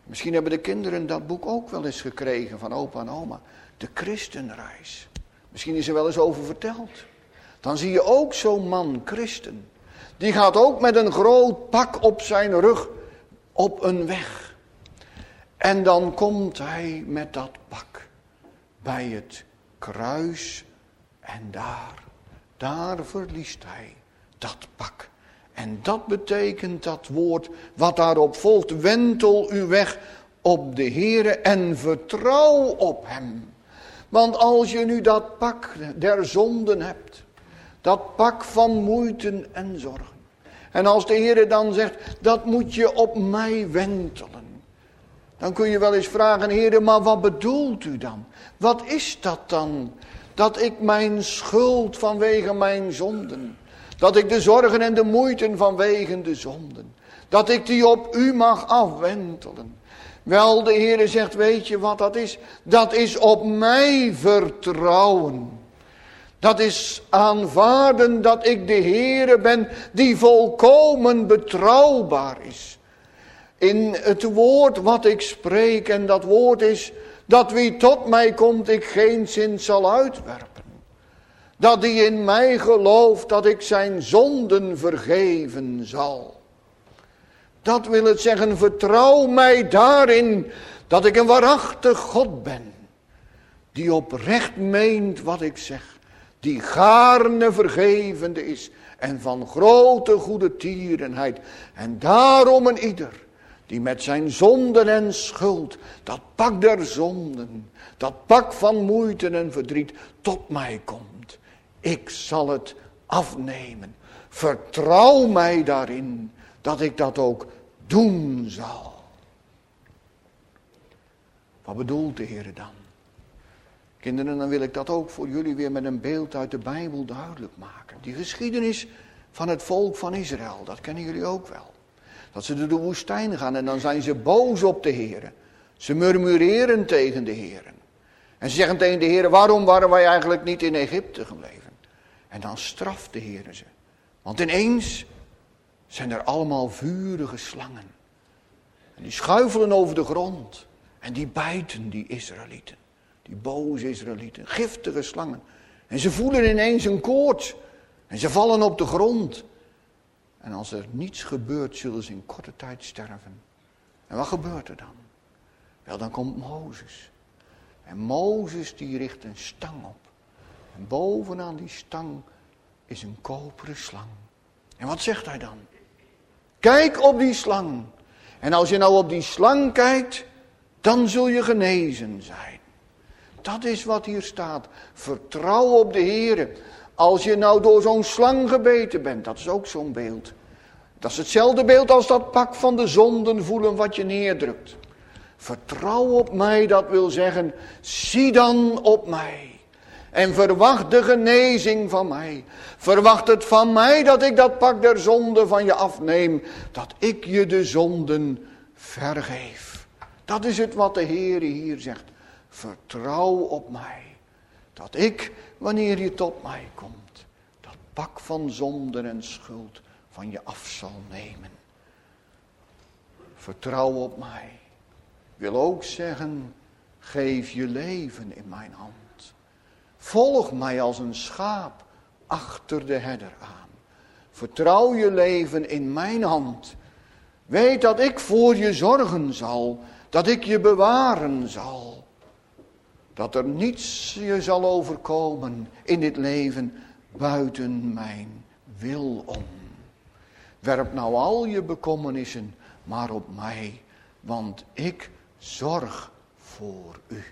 Misschien hebben de kinderen dat boek ook wel eens gekregen van opa en oma. De Christenreis. Misschien is er wel eens over verteld. Dan zie je ook zo'n man, christen. Die gaat ook met een groot pak op zijn rug op een weg. En dan komt hij met dat pak bij het kruis. En daar, daar verliest hij dat pak. En dat betekent dat woord wat daarop volgt. Wentel uw weg op de Heere en vertrouw op hem. Want als je nu dat pak der zonden hebt. Dat pak van moeite en zorgen. En als de Heere dan zegt, dat moet je op mij wentelen. Dan kun je wel eens vragen, Heere, maar wat bedoelt u dan? Wat is dat dan? Dat ik mijn schuld vanwege mijn zonden. Dat ik de zorgen en de moeiten vanwege de zonden. Dat ik die op u mag afwentelen. Wel, de Heere zegt, weet je wat dat is? Dat is op mij vertrouwen. Dat is aanvaarden dat ik de Heere ben die volkomen betrouwbaar is. In het woord wat ik spreek, en dat woord is dat wie tot mij komt ik geen zin zal uitwerpen. Dat die in mij gelooft dat ik zijn zonden vergeven zal. Dat wil het zeggen, vertrouw mij daarin dat ik een waarachtig God ben. Die oprecht meent wat ik zeg. Die gaarne vergevende is en van grote goede tierenheid. En daarom een ieder die met zijn zonden en schuld, dat pak der zonden, dat pak van moeite en verdriet tot mij komt. Ik zal het afnemen. Vertrouw mij daarin dat ik dat ook doen zal. Wat bedoelt de Heer dan? Kinderen, dan wil ik dat ook voor jullie weer met een beeld uit de Bijbel duidelijk maken. Die geschiedenis van het volk van Israël, dat kennen jullie ook wel. Dat ze door de woestijn gaan en dan zijn ze boos op de Heer. Ze murmureren tegen de Heer. En ze zeggen tegen de Heer, waarom waren wij eigenlijk niet in Egypte gebleven? En dan straft de Heer ze. Want ineens zijn er allemaal vurige slangen. En die schuifelen over de grond. En die bijten die Israëlieten. Die boze Israëlieten. Giftige slangen. En ze voelen ineens een koorts. En ze vallen op de grond. En als er niets gebeurt, zullen ze in korte tijd sterven. En wat gebeurt er dan? Wel, dan komt Mozes. En Mozes die richt een stang op. En bovenaan die stang is een koperen slang. En wat zegt hij dan? Kijk op die slang. En als je nou op die slang kijkt, dan zul je genezen zijn. Dat is wat hier staat. Vertrouw op de Heer. Als je nou door zo'n slang gebeten bent, dat is ook zo'n beeld. Dat is hetzelfde beeld als dat pak van de zonden voelen wat je neerdrukt. Vertrouw op mij, dat wil zeggen, zie dan op mij. En verwacht de genezing van mij. Verwacht het van mij dat ik dat pak der zonde van je afneem. Dat ik je de zonden vergeef. Dat is het wat de Heer hier zegt. Vertrouw op mij. Dat ik, wanneer je tot mij komt, dat pak van zonden en schuld van je af zal nemen. Vertrouw op mij. Wil ook zeggen, geef je leven in mijn hand. Volg mij als een schaap achter de herder aan. Vertrouw je leven in mijn hand. Weet dat ik voor je zorgen zal, dat ik je bewaren zal. Dat er niets je zal overkomen in dit leven buiten mijn wil om. Werp nou al je bekommernissen maar op mij, want ik zorg voor u.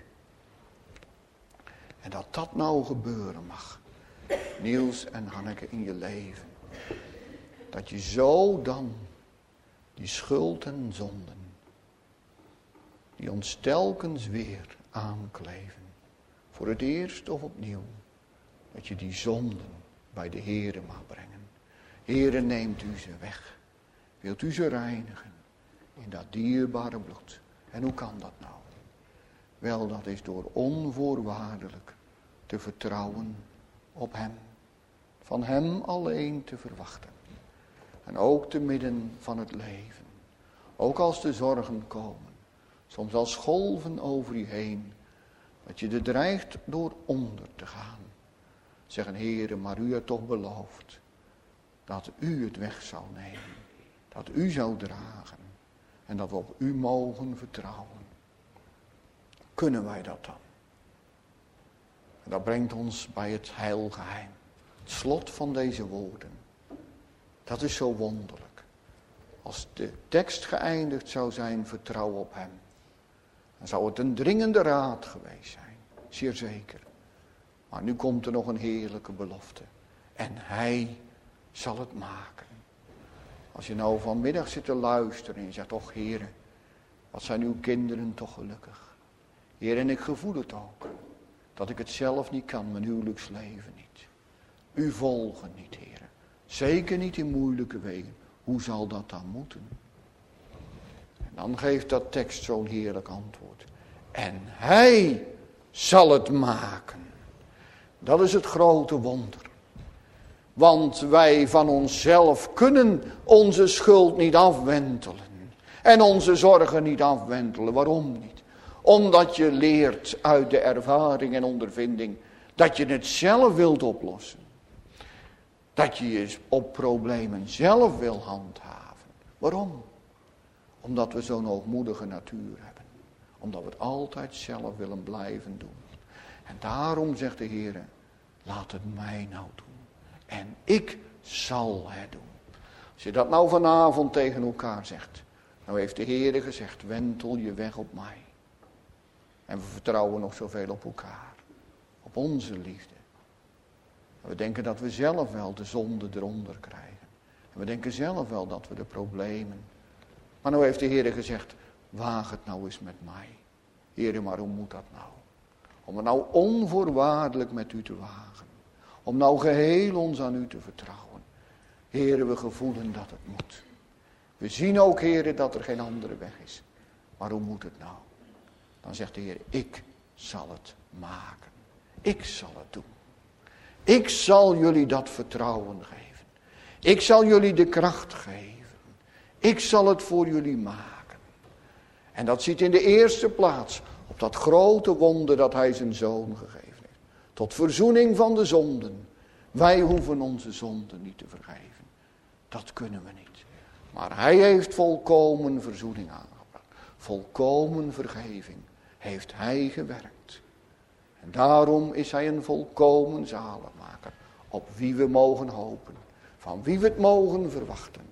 En dat dat nou gebeuren mag, Niels en Hanneke, in je leven. Dat je zo dan die schuld en zonden, die ons telkens weer aankleven, voor het eerst of opnieuw, dat je die zonden bij de Heere mag brengen. Heere, neemt u ze weg. Wilt u ze reinigen in dat dierbare bloed. En hoe kan dat nou? Wel, dat is door onvoorwaardelijk te vertrouwen op hem. Van hem alleen te verwachten. En ook te midden van het leven. Ook als de zorgen komen. soms als golven over je heen, dat je er dreigt door onder te gaan. Zeggen, Heere, maar u hebt toch beloofd dat u het weg zou nemen, dat u zou dragen en dat we op u mogen vertrouwen. Kunnen wij dat dan? En dat brengt ons bij het heilgeheim, het slot van deze woorden. Dat is zo wonderlijk. Als de tekst geëindigd zou zijn, vertrouw op hem. Dan zou het een dringende raad geweest zijn, zeer zeker. Maar nu komt er nog een heerlijke belofte. En hij zal het maken. Als je nou vanmiddag zit te luisteren en je zegt, och Heere, wat zijn uw kinderen toch gelukkig. Heer, en ik gevoel het ook. Dat ik het zelf niet kan, mijn huwelijksleven niet. U volgen niet, Heer. Zeker niet in moeilijke wegen. Hoe zal dat dan moeten? En dan geeft dat tekst zo'n heerlijk antwoord. En hij zal het maken. Dat is het grote wonder. Want wij van onszelf kunnen onze schuld niet afwentelen. En onze zorgen niet afwentelen. Waarom niet? Omdat je leert uit de ervaring en ondervinding dat je het zelf wilt oplossen. Dat je je op problemen zelf wil handhaven. Waarom? Omdat we zo'n hoogmoedige natuur hebben. Omdat we het altijd zelf willen blijven doen. En daarom zegt de Heer, laat het mij nou doen. En ik zal het doen. Als je dat nou vanavond tegen elkaar zegt. Nou heeft de Heer gezegd, wentel je weg op mij. En we vertrouwen nog zoveel op elkaar. Op onze liefde. En we denken dat we zelf wel de zonde eronder krijgen. En we denken zelf wel dat we de problemen. Maar nou heeft de Heer gezegd, waag het nou eens met mij. Heer, maar hoe moet dat nou? Om het nou onvoorwaardelijk met u te wagen. Om nou geheel ons aan u te vertrouwen. Heer, we gevoelen dat het moet. We zien ook, Heer, dat er geen andere weg is. Maar hoe moet het nou? Dan zegt de Heer, ik zal het maken. Ik zal het doen. Ik zal jullie dat vertrouwen geven. Ik zal jullie de kracht geven. Ik zal het voor jullie maken. En dat ziet in de eerste plaats op dat grote wonder dat hij zijn zoon gegeven heeft. Tot verzoening van de zonden. Wij hoeven onze zonden niet te vergeven. Dat kunnen we niet. Maar hij heeft volkomen verzoening aangebracht. Volkomen vergeving heeft hij gewerkt. En daarom is hij een volkomen zaligmaker. Op wie we mogen hopen. Van wie we het mogen verwachten.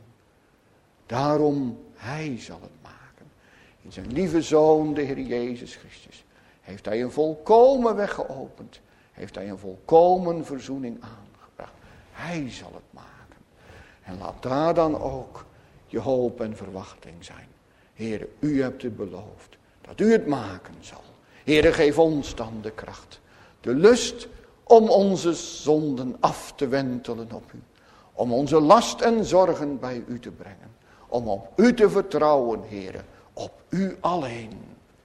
Daarom, hij zal het maken. In zijn lieve zoon, de Heer Jezus Christus, heeft hij een volkomen weg geopend. Heeft hij een volkomen verzoening aangebracht. Hij zal het maken. En laat daar dan ook je hoop en verwachting zijn. Heer, u hebt het beloofd. Dat u het maken zal. Heer, geef ons dan de kracht. De lust om onze zonden af te wentelen op u. Om onze last en zorgen bij u te brengen. Om op u te vertrouwen, Heer. Op u alleen.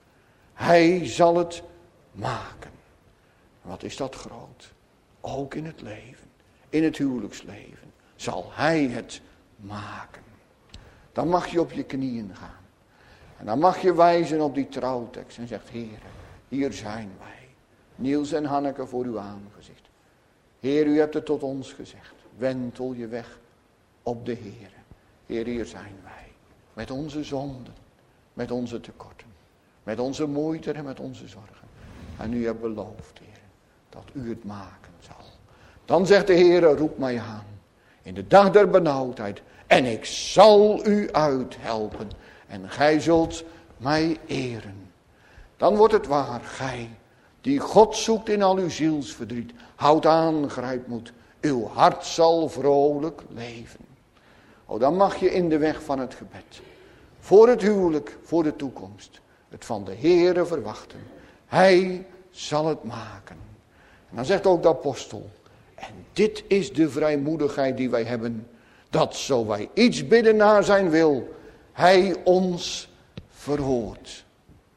Hij zal het maken. Wat is dat groot. Ook in het leven. In het huwelijksleven. Zal hij het maken. Dan mag je op je knieën gaan. En dan mag je wijzen op die trouwtekst. En zegt, Heer, hier zijn wij. Niels en Hanneke voor uw aangezicht. Heer, u hebt het tot ons gezegd. Wentel je weg op de Heer. Heer, hier zijn wij. Met onze zonden. Met onze tekorten. Met onze moeite en met onze zorgen. En u hebt beloofd, Heer, dat u het maken zal. Dan zegt de Heer, roep mij aan. In de dag der benauwdheid. En ik zal u uithelpen. En gij zult mij eren. Dan wordt het waar, gij die God zoekt in al uw zielsverdriet. Houd aan, grijp moed. Uw hart zal vrolijk leven. Oh, dan mag je in de weg van het gebed. Voor het huwelijk, voor de toekomst. Het van de Heere verwachten. Hij zal het maken. En dan zegt ook de apostel. En dit is de vrijmoedigheid die wij hebben. Dat zo wij iets bidden naar zijn wil. Hij ons verhoort.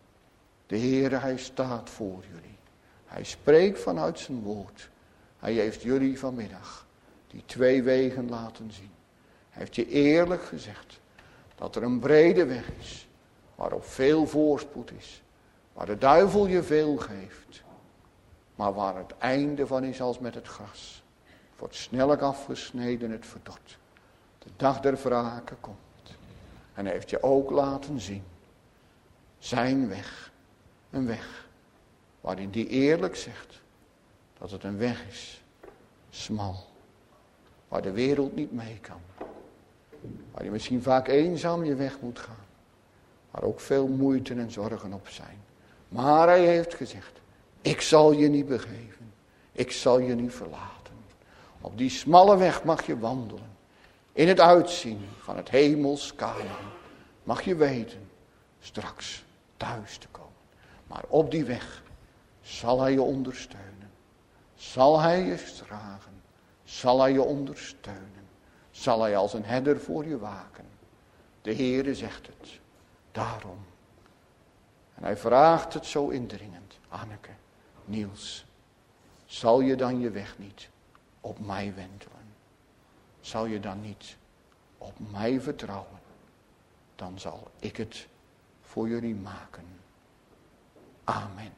De Heere, hij staat voor jullie. Hij spreekt vanuit zijn woord. Hij heeft jullie vanmiddag die twee wegen laten zien. Hij heeft je eerlijk gezegd dat er een brede weg is. waarop veel voorspoed is, waar de duivel je veel geeft, maar waar het einde van is als met het gras. Het wordt snellijk afgesneden, het verdort. De dag der wrake komt. En hij heeft je ook laten zien, zijn weg, een weg waarin die eerlijk zegt dat het een weg is, smal, waar de wereld niet mee kan. Waar je misschien vaak eenzaam je weg moet gaan. Waar ook veel moeite en zorgen op zijn. Maar hij heeft gezegd, ik zal je niet begeven. Ik zal je niet verlaten. Op die smalle weg mag je wandelen. In het uitzien van het hemels Kanaan mag je weten straks thuis te komen. Maar op die weg zal hij je ondersteunen. Zal hij je dragen. Zal hij je ondersteunen. Zal hij als een herder voor je waken. De Heere zegt het. Daarom. En hij vraagt het zo indringend. Anneke, Niels, zal je dan je weg niet op mij wentelen? Zal je dan niet op mij vertrouwen? Dan zal ik het voor jullie maken. Amen.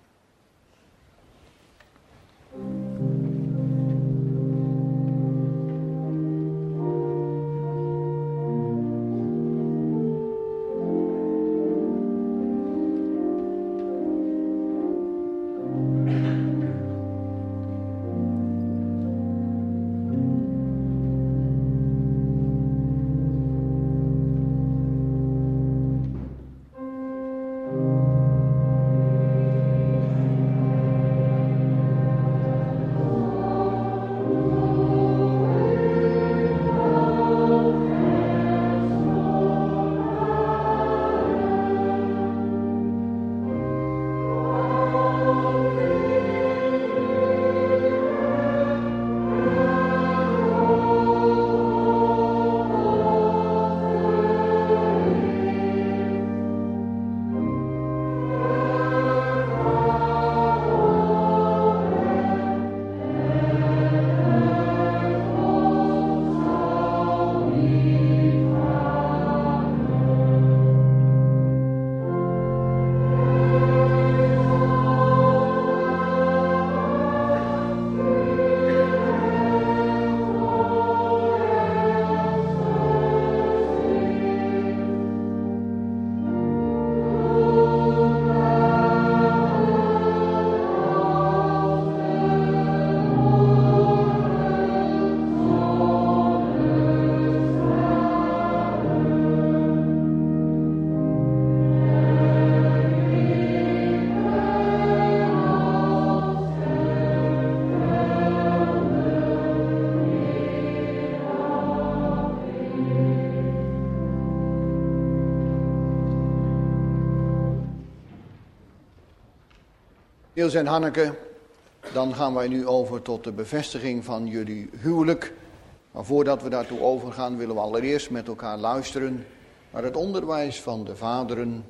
Niels en Hanneke, dan gaan wij nu over tot de bevestiging van jullie huwelijk. Maar voordat we daartoe overgaan, willen we allereerst met elkaar luisteren naar het onderwijs van de vaderen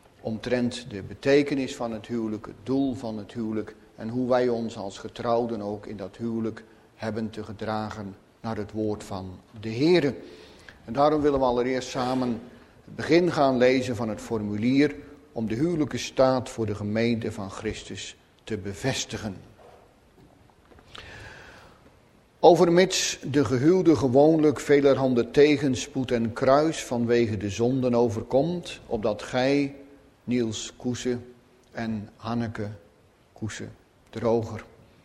omtrent de betekenis van het huwelijk, het doel van het huwelijk en hoe wij ons als getrouwden ook in dat huwelijk hebben te gedragen naar het woord van de Heere. En daarom willen we allereerst samen het begin gaan lezen van het formulier om de huwelijke staat voor de gemeente van Christus te bevestigen. Overmits de gehuwde gewoonlijk velerhande tegenspoed en kruis vanwege de zonden overkomt, opdat gij, Niels Koese en Hanneke Koese Droger,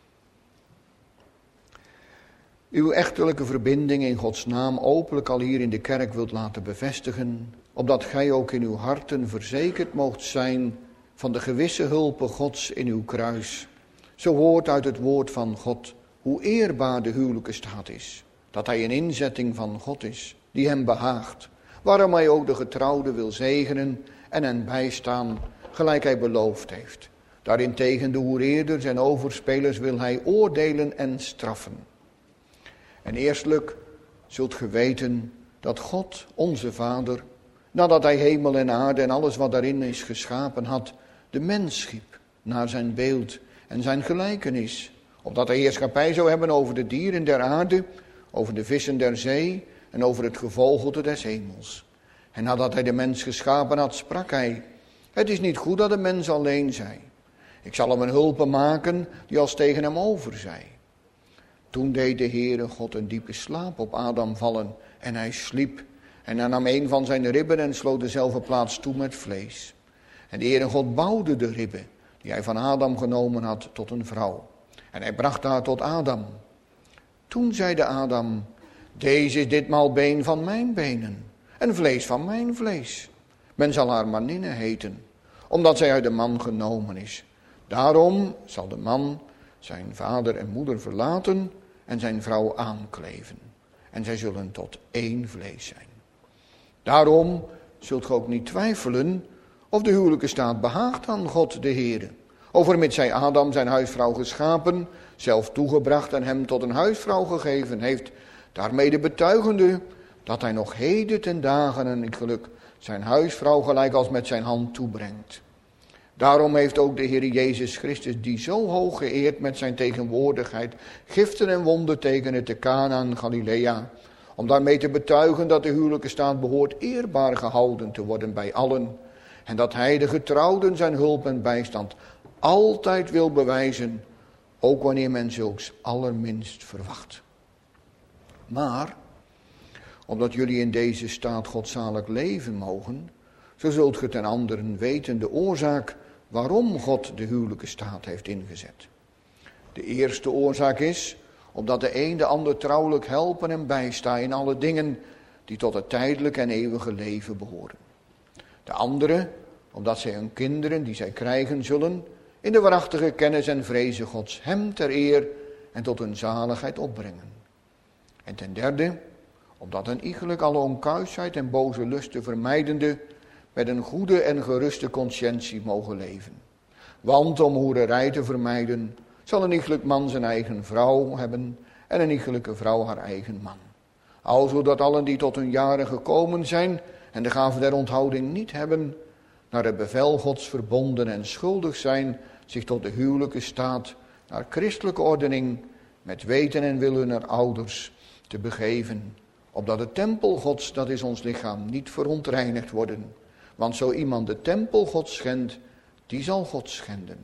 uw echtelijke verbinding in Gods naam openlijk al hier in de kerk wilt laten bevestigen, opdat gij ook in uw harten verzekerd moogt zijn van de gewisse hulpe Gods in uw kruis. Zo hoort uit het woord van God hoe eerbaar de huwelijke staat is, dat hij een inzetting van God is, die hem behaagt, waarom hij ook de getrouwden wil zegenen en hen bijstaan, gelijk hij beloofd heeft. Daarentegen de hoereerders en overspelers wil hij oordelen en straffen. En eerstelijk zult ge weten dat God, onze Vader, nadat hij hemel en aarde en alles wat daarin is geschapen had, de mens schiep naar zijn beeld en zijn gelijkenis, opdat hij heerschappij zou hebben over de dieren der aarde, over de vissen der zee en over het gevogelte des hemels. En nadat hij de mens geschapen had, sprak hij: Het is niet goed dat de mens alleen zij. Ik zal hem een hulpe maken die als tegen hem over zij. Toen deed de Heere God een diepe slaap op Adam vallen en hij sliep. En hij nam een van zijn ribben en sloot dezelfde plaats toe met vlees. En de Heere God bouwde de ribben die hij van Adam genomen had tot een vrouw. En hij bracht haar tot Adam. Toen zeide Adam, deze is ditmaal been van mijn benen en vlees van mijn vlees. Men zal haar Maninne heten, omdat zij uit de man genomen is. Daarom zal de man zijn vader en moeder verlaten en zijn vrouw aankleven. En zij zullen tot één vlees zijn. Daarom zult ge ook niet twijfelen of de huwelijke staat behaagt aan God de Heere. Overmits zij Adam zijn huisvrouw geschapen, zelf toegebracht en hem tot een huisvrouw gegeven heeft, daarmede betuigende dat hij nog heden ten dagen en in geluk zijn huisvrouw gelijk als met zijn hand toebrengt. Daarom heeft ook de Heer Jezus Christus, die zo hoog geëerd met zijn tegenwoordigheid, giften en wondertekenen te Kana in Galilea, om daarmee te betuigen dat de huwelijke staat behoort eerbaar gehouden te worden bij allen, en dat hij de getrouwden zijn hulp en bijstand altijd wil bewijzen, ook wanneer men zulks allerminst verwacht. Maar, omdat jullie in deze staat godzalig leven mogen, zo zult ge ten anderen weten de oorzaak waarom God de huwelijke staat heeft ingezet. De eerste oorzaak is, omdat de een de ander trouwelijk helpen en bijstaan in alle dingen die tot het tijdelijke en eeuwige leven behoren. De andere, omdat zij hun kinderen die zij krijgen zullen, in de waarachtige kennis en vrezen Gods hem ter eer en tot hun zaligheid opbrengen. En ten derde, omdat een iegelijk alle onkuisheid en boze lusten vermijdende, met een goede en geruste conscientie mogen leven. Want om hoererij te vermijden, zal een iegelijk man zijn eigen vrouw hebben en een iegelijke vrouw haar eigen man. Alzo dat allen die tot hun jaren gekomen zijn en de gave der onthouding niet hebben, naar het bevel Gods verbonden en schuldig zijn, zich tot de huwelijke staat, naar christelijke ordening, met weten en willen naar ouders te begeven, opdat de tempel Gods, dat is ons lichaam, niet verontreinigd worden. Want zo iemand de tempel Gods schendt, die zal God schenden.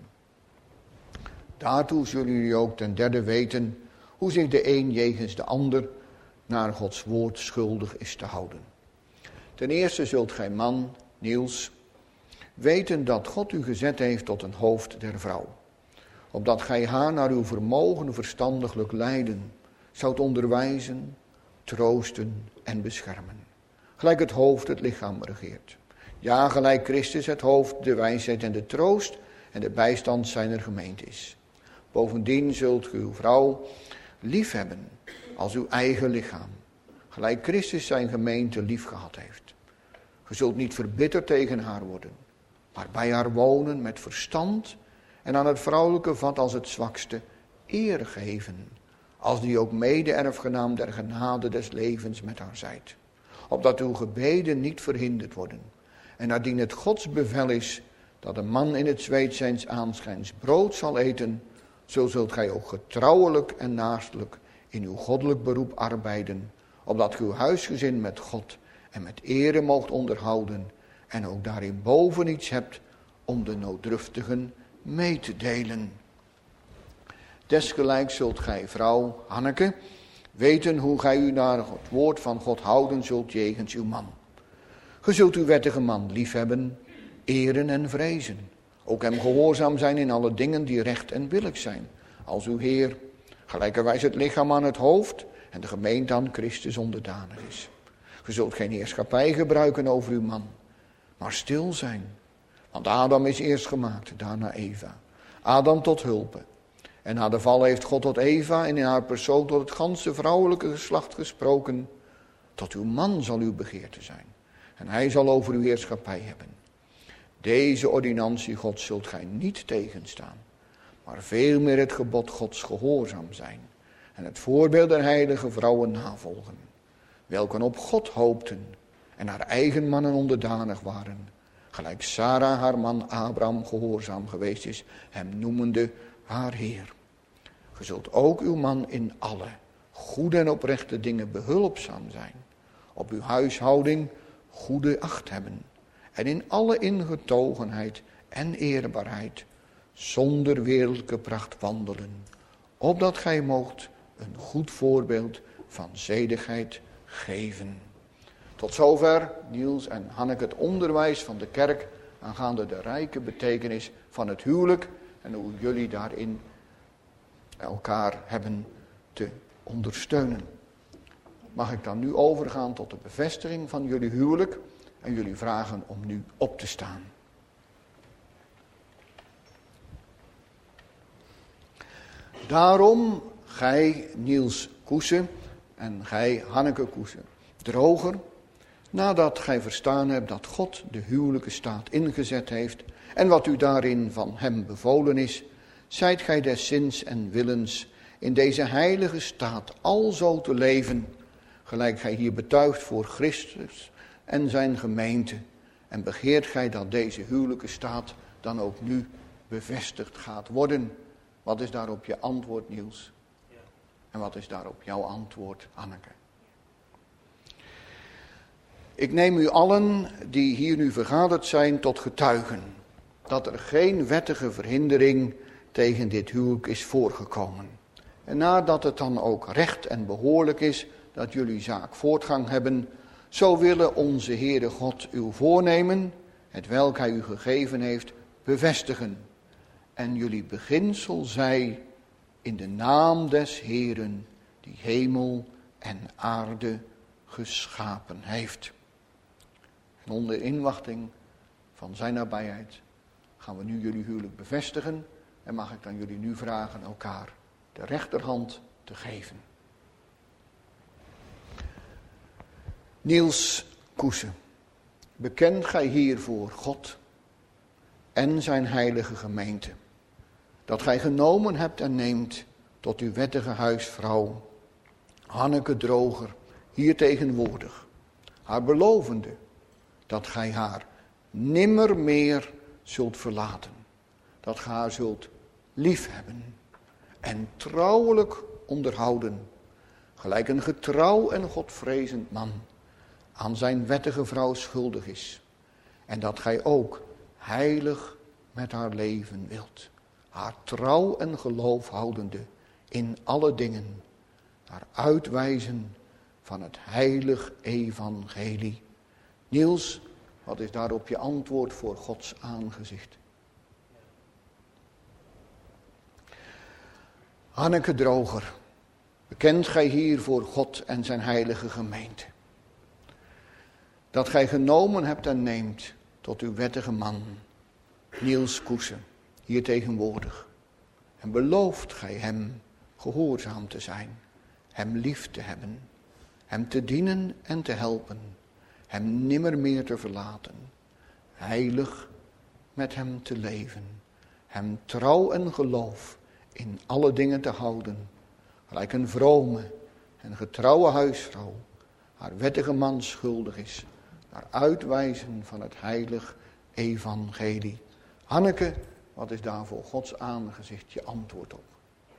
Daartoe zullen jullie ook ten derde weten hoe zich de een jegens de ander naar Gods woord schuldig is te houden. Ten eerste zult gij man, Niels, weten dat God u gezet heeft tot een hoofd der vrouw. Opdat gij haar naar uw vermogen verstandiglijk leiden, zoudt onderwijzen, troosten en beschermen. Gelijk het hoofd het lichaam regeert. Ja, gelijk Christus het hoofd, de wijsheid en de troost en de bijstand zijner gemeente is. Bovendien zult ge uw vrouw lief hebben als uw eigen lichaam. Gelijk Christus zijn gemeente lief gehad heeft. Ge zult niet verbitterd tegen haar worden, maar bij haar wonen met verstand en aan het vrouwelijke vat als het zwakste eer geven, als die ook mede-erfgenaam der genade des levens met haar zijt. Opdat uw gebeden niet verhinderd worden. En nadien het Gods bevel is dat een man in het zweet zijns aanschijns brood zal eten, zo zult gij ook getrouwelijk en naastelijk in uw goddelijk beroep arbeiden, opdat ge uw huisgezin met God en met ere moogt onderhouden en ook daarin boven iets hebt om de nooddruftigen mee te delen. Desgelijks zult gij, vrouw Hanneke, weten hoe gij u naar het woord van God houden zult jegens uw man. Ge zult uw wettige man liefhebben, eren en vrezen. Ook hem gehoorzaam zijn in alle dingen die recht en billijk zijn. Als uw Heer, gelijkerwijs het lichaam aan het hoofd en de gemeente aan Christus onderdanig is. Ge zult geen heerschappij gebruiken over uw man, maar stil zijn. Want Adam is eerst gemaakt, daarna Eva. Adam tot hulpe. En na de val heeft God tot Eva en in haar persoon tot het ganse vrouwelijke geslacht gesproken. Tot uw man zal uw begeerte zijn. En hij zal over uw heerschappij hebben. Deze ordinantie Gods zult gij niet tegenstaan, maar veel meer het gebod Gods gehoorzaam zijn. En het voorbeeld der heilige vrouwen navolgen. Welken op God hoopten en haar eigen mannen onderdanig waren. Gelijk Sarah haar man Abraham gehoorzaam geweest is, hem noemende haar Heer. Ge zult ook uw man in alle goede en oprechte dingen behulpzaam zijn. Op uw huishouding goede acht hebben. en in alle ingetogenheid en eerbaarheid, zonder wereldlijke pracht wandelen, opdat gij moogt een goed voorbeeld van zedigheid geven. Tot zover Niels en Hanneke het onderwijs van de kerk aangaande de rijke betekenis van het huwelijk en hoe jullie daarin elkaar hebben te ondersteunen. Mag ik dan nu overgaan tot de bevestiging van jullie huwelijk en jullie vragen om nu op te staan. Daarom, gij Niels Koesen en gij Hanneke Koesen Droger, nadat gij verstaan hebt dat God de huwelijke staat ingezet heeft en wat u daarin van hem bevolen is, zijt gij des zins en willens in deze heilige staat alzo te leven, gelijk gij hier betuigt voor Christus en zijn gemeente, en begeert gij dat deze huwelijke staat dan ook nu bevestigd gaat worden. Wat is daarop je antwoord, Niels? Ja. En wat is daarop jouw antwoord, Hanneke? Ik neem u allen die hier nu vergaderd zijn tot getuigen dat er geen wettige verhindering tegen dit huwelijk is voorgekomen. En nadat het dan ook recht en behoorlijk is dat jullie zaak voortgang hebben, zo willen onze Heere God uw voornemen, het welk hij u gegeven heeft, bevestigen. En jullie beginsel zij in de naam des Heeren, die hemel en aarde geschapen heeft. En onder inwachting van zijn nabijheid gaan we nu jullie huwelijk bevestigen. En mag ik dan jullie nu vragen elkaar de rechterhand te geven. Niels Koesen, bekent gij hier voor God en zijn heilige gemeente, dat gij genomen hebt en neemt tot uw wettige huisvrouw, Hanneke Droger, hier tegenwoordig, haar belovende, dat gij haar nimmer meer zult verlaten, dat gij haar zult liefhebben en trouwelijk onderhouden, gelijk een getrouw en godvrezend man aan zijn wettige vrouw schuldig is, en dat gij ook heilig met haar leven wilt, haar trouw en geloof houdende in alle dingen, haar uitwijzen van het heilig evangelie. Niels, wat is daarop je antwoord voor Gods aangezicht? Hanneke Droger, bekent gij hier voor God en zijn heilige gemeente, dat gij genomen hebt en neemt tot uw wettige man, Niels Koesen, hier tegenwoordig, en belooft gij hem gehoorzaam te zijn, hem lief te hebben, hem te dienen en te helpen, hem nimmer meer te verlaten, heilig met hem te leven, hem trouw en geloof in alle dingen te houden, gelijk een vrome en getrouwe huisvrouw haar wettige man schuldig is, naar uitwijzen van het heilig evangelie. Hanneke, wat is daar voor Gods aangezicht je antwoord op?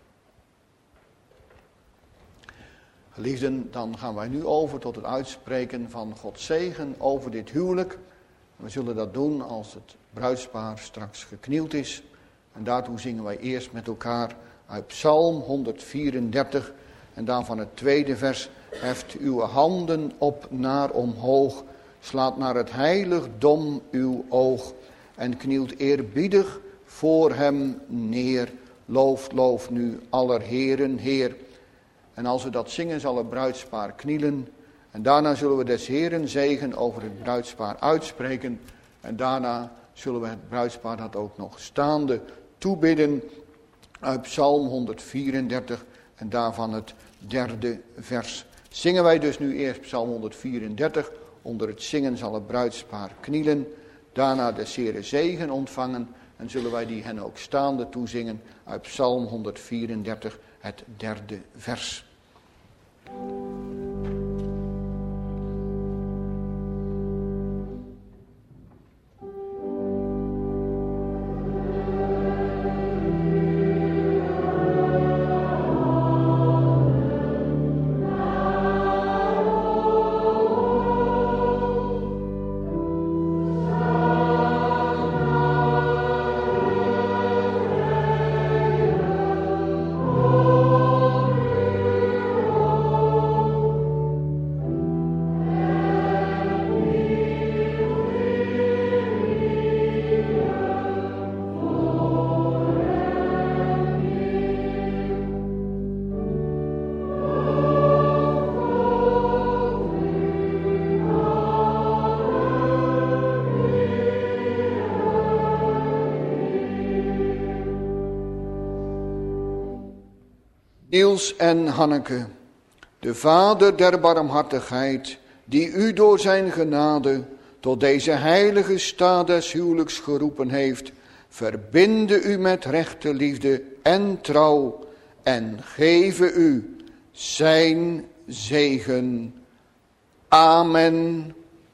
Geliefden, dan gaan wij nu over tot het uitspreken van Gods zegen over dit huwelijk. We zullen dat doen als het bruidspaar straks geknield is. En daartoe zingen wij eerst met elkaar uit Psalm honderdvierendertig. En daarvan het tweede vers. Heft uw handen op naar omhoog. Slaat naar het heiligdom uw oog. En knielt eerbiedig voor hem neer. Looft, looft nu aller heren Heer. En als we dat zingen zal het bruidspaar knielen. En daarna zullen we des Heren zegen over het bruidspaar uitspreken. En daarna zullen we het bruidspaar dat ook nog staande toebidden. Uit Psalm honderdvierendertig en daarvan het derde vers. Zingen wij dus nu eerst Psalm honderdvierendertig. Onder het zingen zal het bruidspaar knielen. Daarna des Heren zegen ontvangen. En zullen wij die hen ook staande toezingen uit Psalm honderdvierendertig, het derde vers. Oh Niels en Hanneke, de Vader der barmhartigheid, die u door zijn genade tot deze heilige staat des huwelijks geroepen heeft, verbinde u met rechte liefde en trouw en geven u zijn zegen. Amen.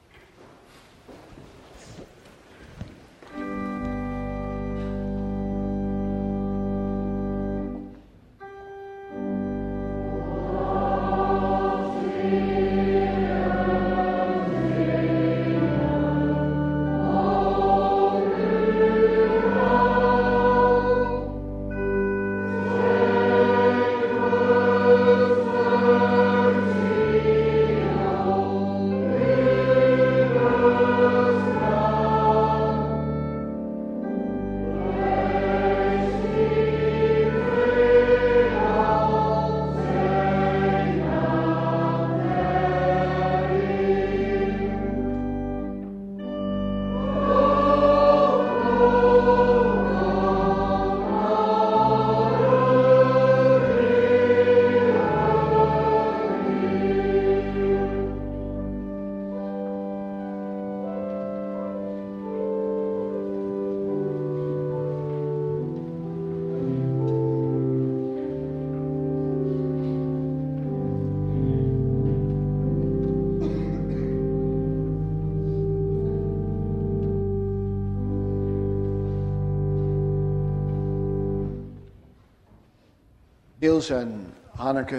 Niels en Hanneke,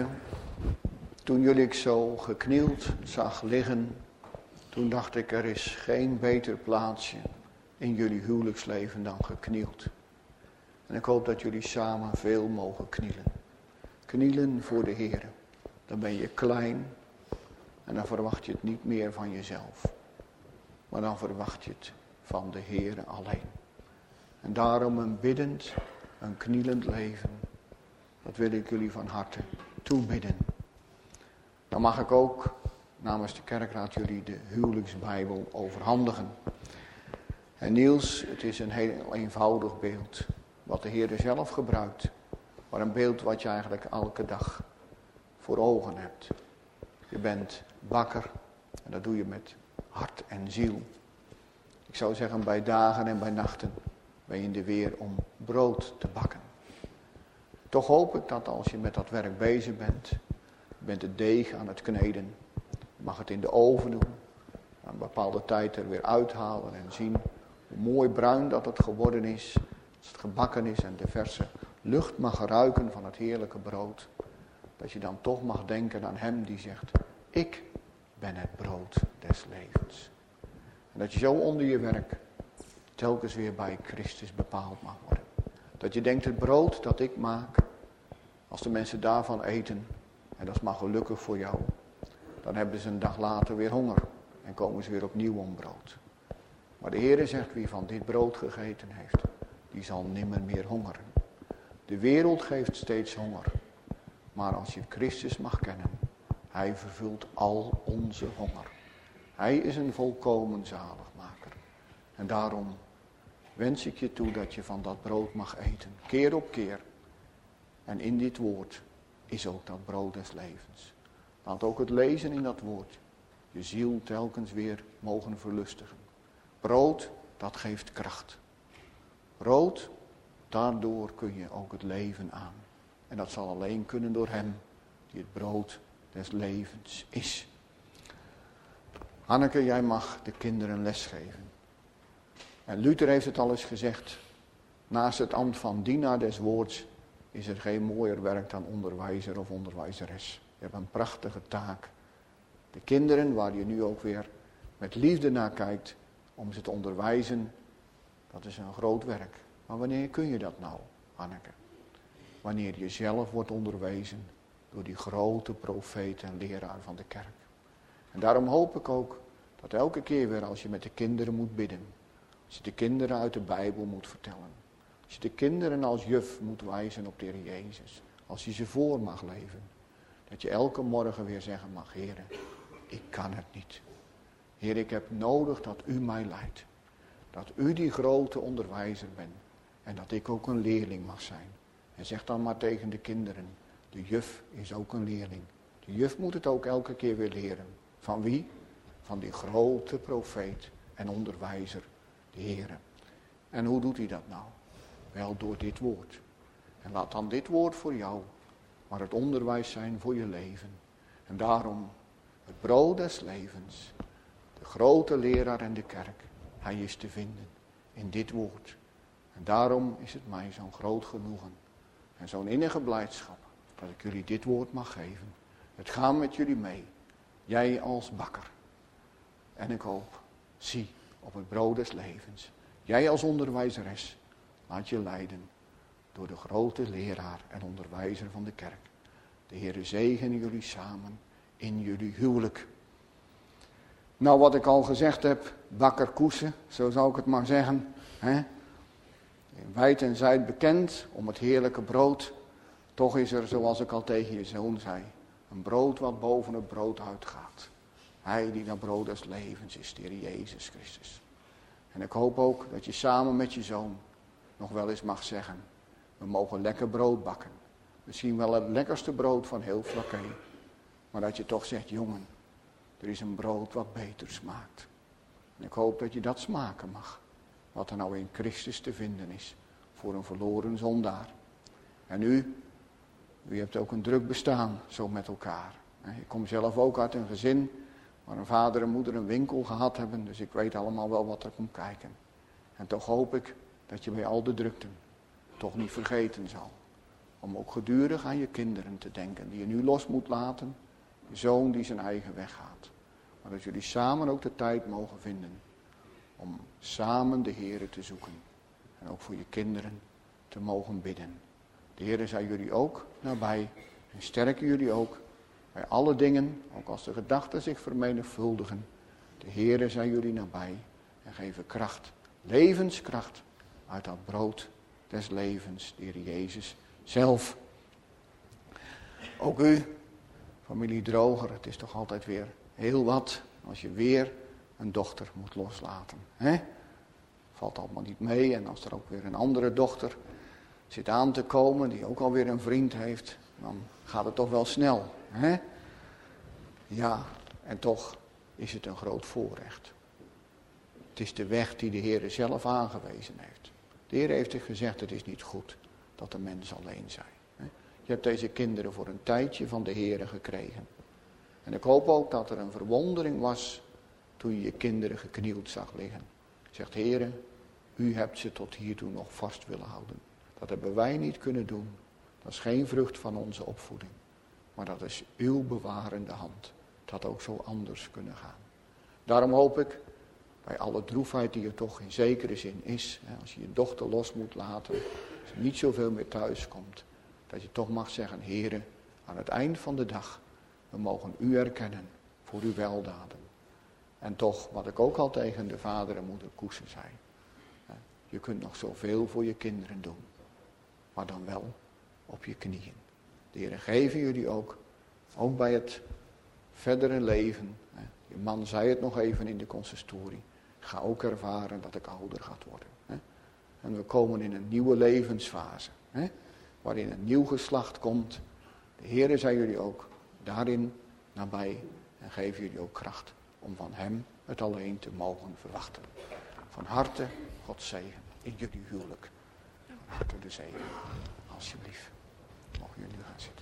toen jullie zo geknield zag liggen, toen dacht ik, er is geen beter plaatsje in jullie huwelijksleven dan geknield. En ik hoop dat jullie samen veel mogen knielen. Knielen voor de Heer. Dan ben je klein en dan verwacht je het niet meer van jezelf. Maar dan verwacht je het van de Heer alleen. En daarom een biddend, een knielend leven. Dat wil ik jullie van harte toebidden. Dan mag ik ook namens de kerkraad jullie de huwelijksbijbel overhandigen. En Niels, het is een heel eenvoudig beeld. Wat de Heer zelf gebruikt. Maar een beeld wat je eigenlijk elke dag voor ogen hebt. Je bent bakker. En dat doe je met hart en ziel. Ik zou zeggen, bij dagen en bij nachten ben je in de weer om brood te bakken. Toch hoop ik dat als je met dat werk bezig bent, je bent het deeg aan het kneden, je mag het in de oven doen, na een bepaalde tijd er weer uithalen en zien hoe mooi bruin dat het geworden is, als het gebakken is en de verse lucht mag ruiken van het heerlijke brood, dat je dan toch mag denken aan hem die zegt, ik ben het brood des levens. En dat je zo onder je werk telkens weer bij Christus bepaald mag worden. Dat je denkt, het brood dat ik maak, als de mensen daarvan eten, en dat is maar gelukkig voor jou, dan hebben ze een dag later weer honger en komen ze weer opnieuw om brood. Maar de Heer zegt, wie van dit brood gegeten heeft, die zal nimmer meer hongeren. De wereld geeft steeds honger, maar als je Christus mag kennen, hij vervult al onze honger. Hij is een volkomen zaligmaker. En daarom wens ik je toe dat je van dat brood mag eten, keer op keer. En in dit woord is ook dat brood des levens. Laat ook het lezen in dat woord je ziel telkens weer mogen verlustigen. Brood, dat geeft kracht. Brood, daardoor kun je ook het leven aan. En dat zal alleen kunnen door hem die het brood des levens is. Hanneke, jij mag de kinderen lesgeven. En Luther heeft het al eens gezegd, naast het ambt van dienaar des woords is er geen mooier werk dan onderwijzer of onderwijzeres. Je hebt een prachtige taak. De kinderen, waar je nu ook weer met liefde naar kijkt, om ze te onderwijzen, dat is een groot werk. Maar wanneer kun je dat nou, Hanneke? Wanneer je zelf wordt onderwezen door die grote profeet en leraar van de kerk. En daarom hoop ik ook dat elke keer weer als je met de kinderen moet bidden, als je de kinderen uit de Bijbel moet vertellen, als je de kinderen als juf moet wijzen op de Heer Jezus, als je ze voor mag leven, dat je elke morgen weer zeggen mag, Heer, ik kan het niet. Heer, ik heb nodig dat u mij leidt. Dat u die grote onderwijzer bent en dat ik ook een leerling mag zijn. En zeg dan maar tegen de kinderen, De juf is ook een leerling. De juf moet het ook elke keer weer leren. Van wie? Van die grote profeet en onderwijzer, de Heere. En hoe doet hij dat nou? Wel door dit woord. En laat dan dit woord voor jou, maar het onderwijs zijn voor je leven. En daarom het brood des levens, de grote leraar en de kerk, hij is te vinden in dit woord. En daarom is het mij zo'n groot genoegen en zo'n innige blijdschap dat ik jullie dit woord mag geven. Het gaat met jullie mee, jij als bakker. En ik hoop, zie op het brood des levens, jij als onderwijzeres, laat je leiden door de grote leraar en onderwijzer van de kerk. De Heere zegene jullie samen in jullie huwelijk. Nou, wat ik al gezegd heb, bakker Koesen, zo zou ik het maar zeggen. Hè? In wijd en zijd bekend om het heerlijke brood. Toch is er, zoals ik al tegen je zoon zei, een brood wat boven het brood uitgaat. Hij die dat brood des levens is, de Heer Jezus Christus. En ik hoop ook dat je samen met je zoon nog wel eens mag zeggen, we mogen lekker brood bakken. Misschien wel het lekkerste brood van heel Vlakkee. Maar dat je toch zegt, jongen, er is een brood wat beter smaakt. En ik hoop dat je dat smaken mag. Wat er nou in Christus te vinden is. Voor een verloren zondaar. En u, u hebt ook een druk bestaan zo met elkaar. Ik kom zelf ook uit een gezin waar een vader en moeder een winkel gehad hebben. Dus ik weet allemaal wel wat er komt kijken. En toch hoop ik dat je bij al de drukten toch niet vergeten zal. Om ook gedurig aan je kinderen te denken die je nu los moet laten. Je zoon die zijn eigen weg gaat. Maar dat jullie samen ook de tijd mogen vinden om samen de Heere te zoeken. En ook voor je kinderen te mogen bidden. De Heere zij jullie ook nabij en sterken jullie ook bij alle dingen, ook als de gedachten zich vermenigvuldigen. De Heere zij jullie nabij en geven kracht, levenskracht uit dat brood des levens, de Heer Jezus zelf. Ook u, familie Droger, het is toch altijd weer heel wat als je weer een dochter moet loslaten. Hè? Valt allemaal niet mee en als er ook weer een andere dochter zit aan te komen die ook alweer een vriend heeft, dan gaat het toch wel snel. Hè? Ja, en toch is het een groot voorrecht. Het is de weg die de Heer zelf aangewezen heeft. De Heer heeft gezegd, het is niet goed dat de mens alleen zijn. Je hebt deze kinderen voor een tijdje van de Heere gekregen. En ik hoop ook dat er een verwondering was toen je je kinderen geknield zag liggen. Zegt, Heere, u hebt ze tot hiertoe nog vast willen houden. Dat hebben wij niet kunnen doen. Dat is geen vrucht van onze opvoeding. Maar dat is uw bewarende hand. Het had ook zo anders kunnen gaan. Daarom hoop ik, bij alle droefheid die er toch in zekere zin is, als je je dochter los moet laten, als je niet zoveel meer thuis komt, dat je toch mag zeggen, Heere, aan het eind van de dag, we mogen u erkennen voor uw weldaden. En toch, wat ik ook al tegen de vader en moeder Koesen zei, je kunt nog zoveel voor je kinderen doen, maar dan wel op je knieën. De Heere geven jullie ook, ook bij het verdere leven. Je man zei het nog even in de consistorie. Ga ook ervaren dat ik ouder gaat worden. En we komen in een nieuwe levensfase, waarin een nieuw geslacht komt. De Heere zei jullie ook daarin nabij en geven jullie ook kracht om van hem het alleen te mogen verwachten. Van harte God zegen in jullie huwelijk. Van harte de zegen. Alsjeblieft. Mogen jullie gaan zitten.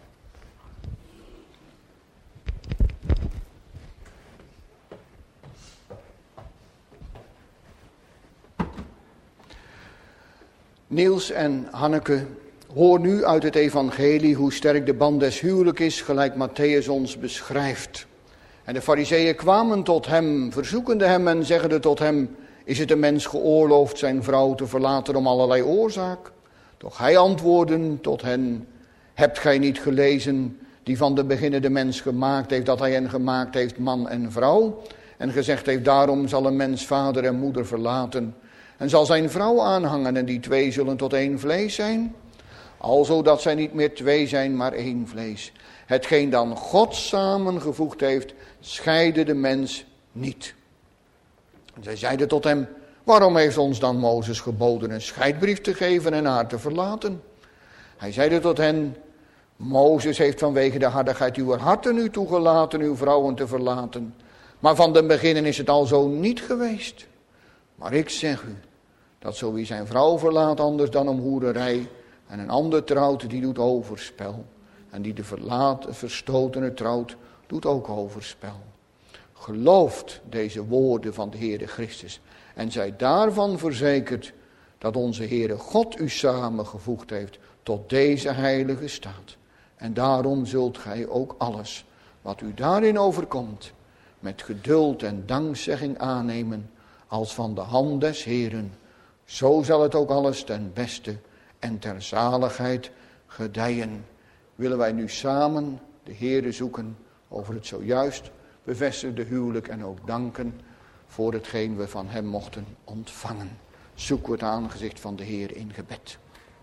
Niels en Hanneke, hoor nu uit het evangelie hoe sterk de band des huwelijk is, gelijk Matthäus ons beschrijft. En de fariseeën kwamen tot hem, verzoekende hem en zeggende tot hem, is het een mens geoorloofd zijn vrouw te verlaten om allerlei oorzaak? Doch hij antwoordde tot hen, hebt gij niet gelezen die van de beginnen de mens gemaakt heeft, dat hij hen gemaakt heeft man en vrouw? En gezegd heeft, daarom zal een mens vader en moeder verlaten en zal zijn vrouw aanhangen en die twee zullen tot één vlees zijn? Alzo dat zij niet meer twee zijn, maar één vlees. Hetgeen dan God samengevoegd heeft, scheide de mens niet. En zij zeiden tot hem, waarom heeft ons dan Mozes geboden een scheidbrief te geven en haar te verlaten? Hij zeide tot hen, Mozes heeft vanwege de hardigheid uw harten u toegelaten uw vrouwen te verlaten. Maar van den beginnen is het al zo niet geweest. Maar ik zeg u, dat zo wie zijn vrouw verlaat anders dan om hoererij, en een ander trouwt, die doet overspel. En die de verlaat, verstotene trouwt, doet ook overspel. Gelooft deze woorden van de Heere Christus. En zij daarvan verzekerd dat onze Heere God u samengevoegd heeft tot deze heilige staat. En daarom zult gij ook alles wat u daarin overkomt met geduld en dankzegging aannemen als van de hand des Heeren. Zo zal het ook alles ten beste en ter zaligheid gedijen. Willen wij nu samen de Heere zoeken over het zojuist bevestigde huwelijk en ook danken voor hetgeen we van hem mochten ontvangen. Zoeken we het aangezicht van de Heer in gebed.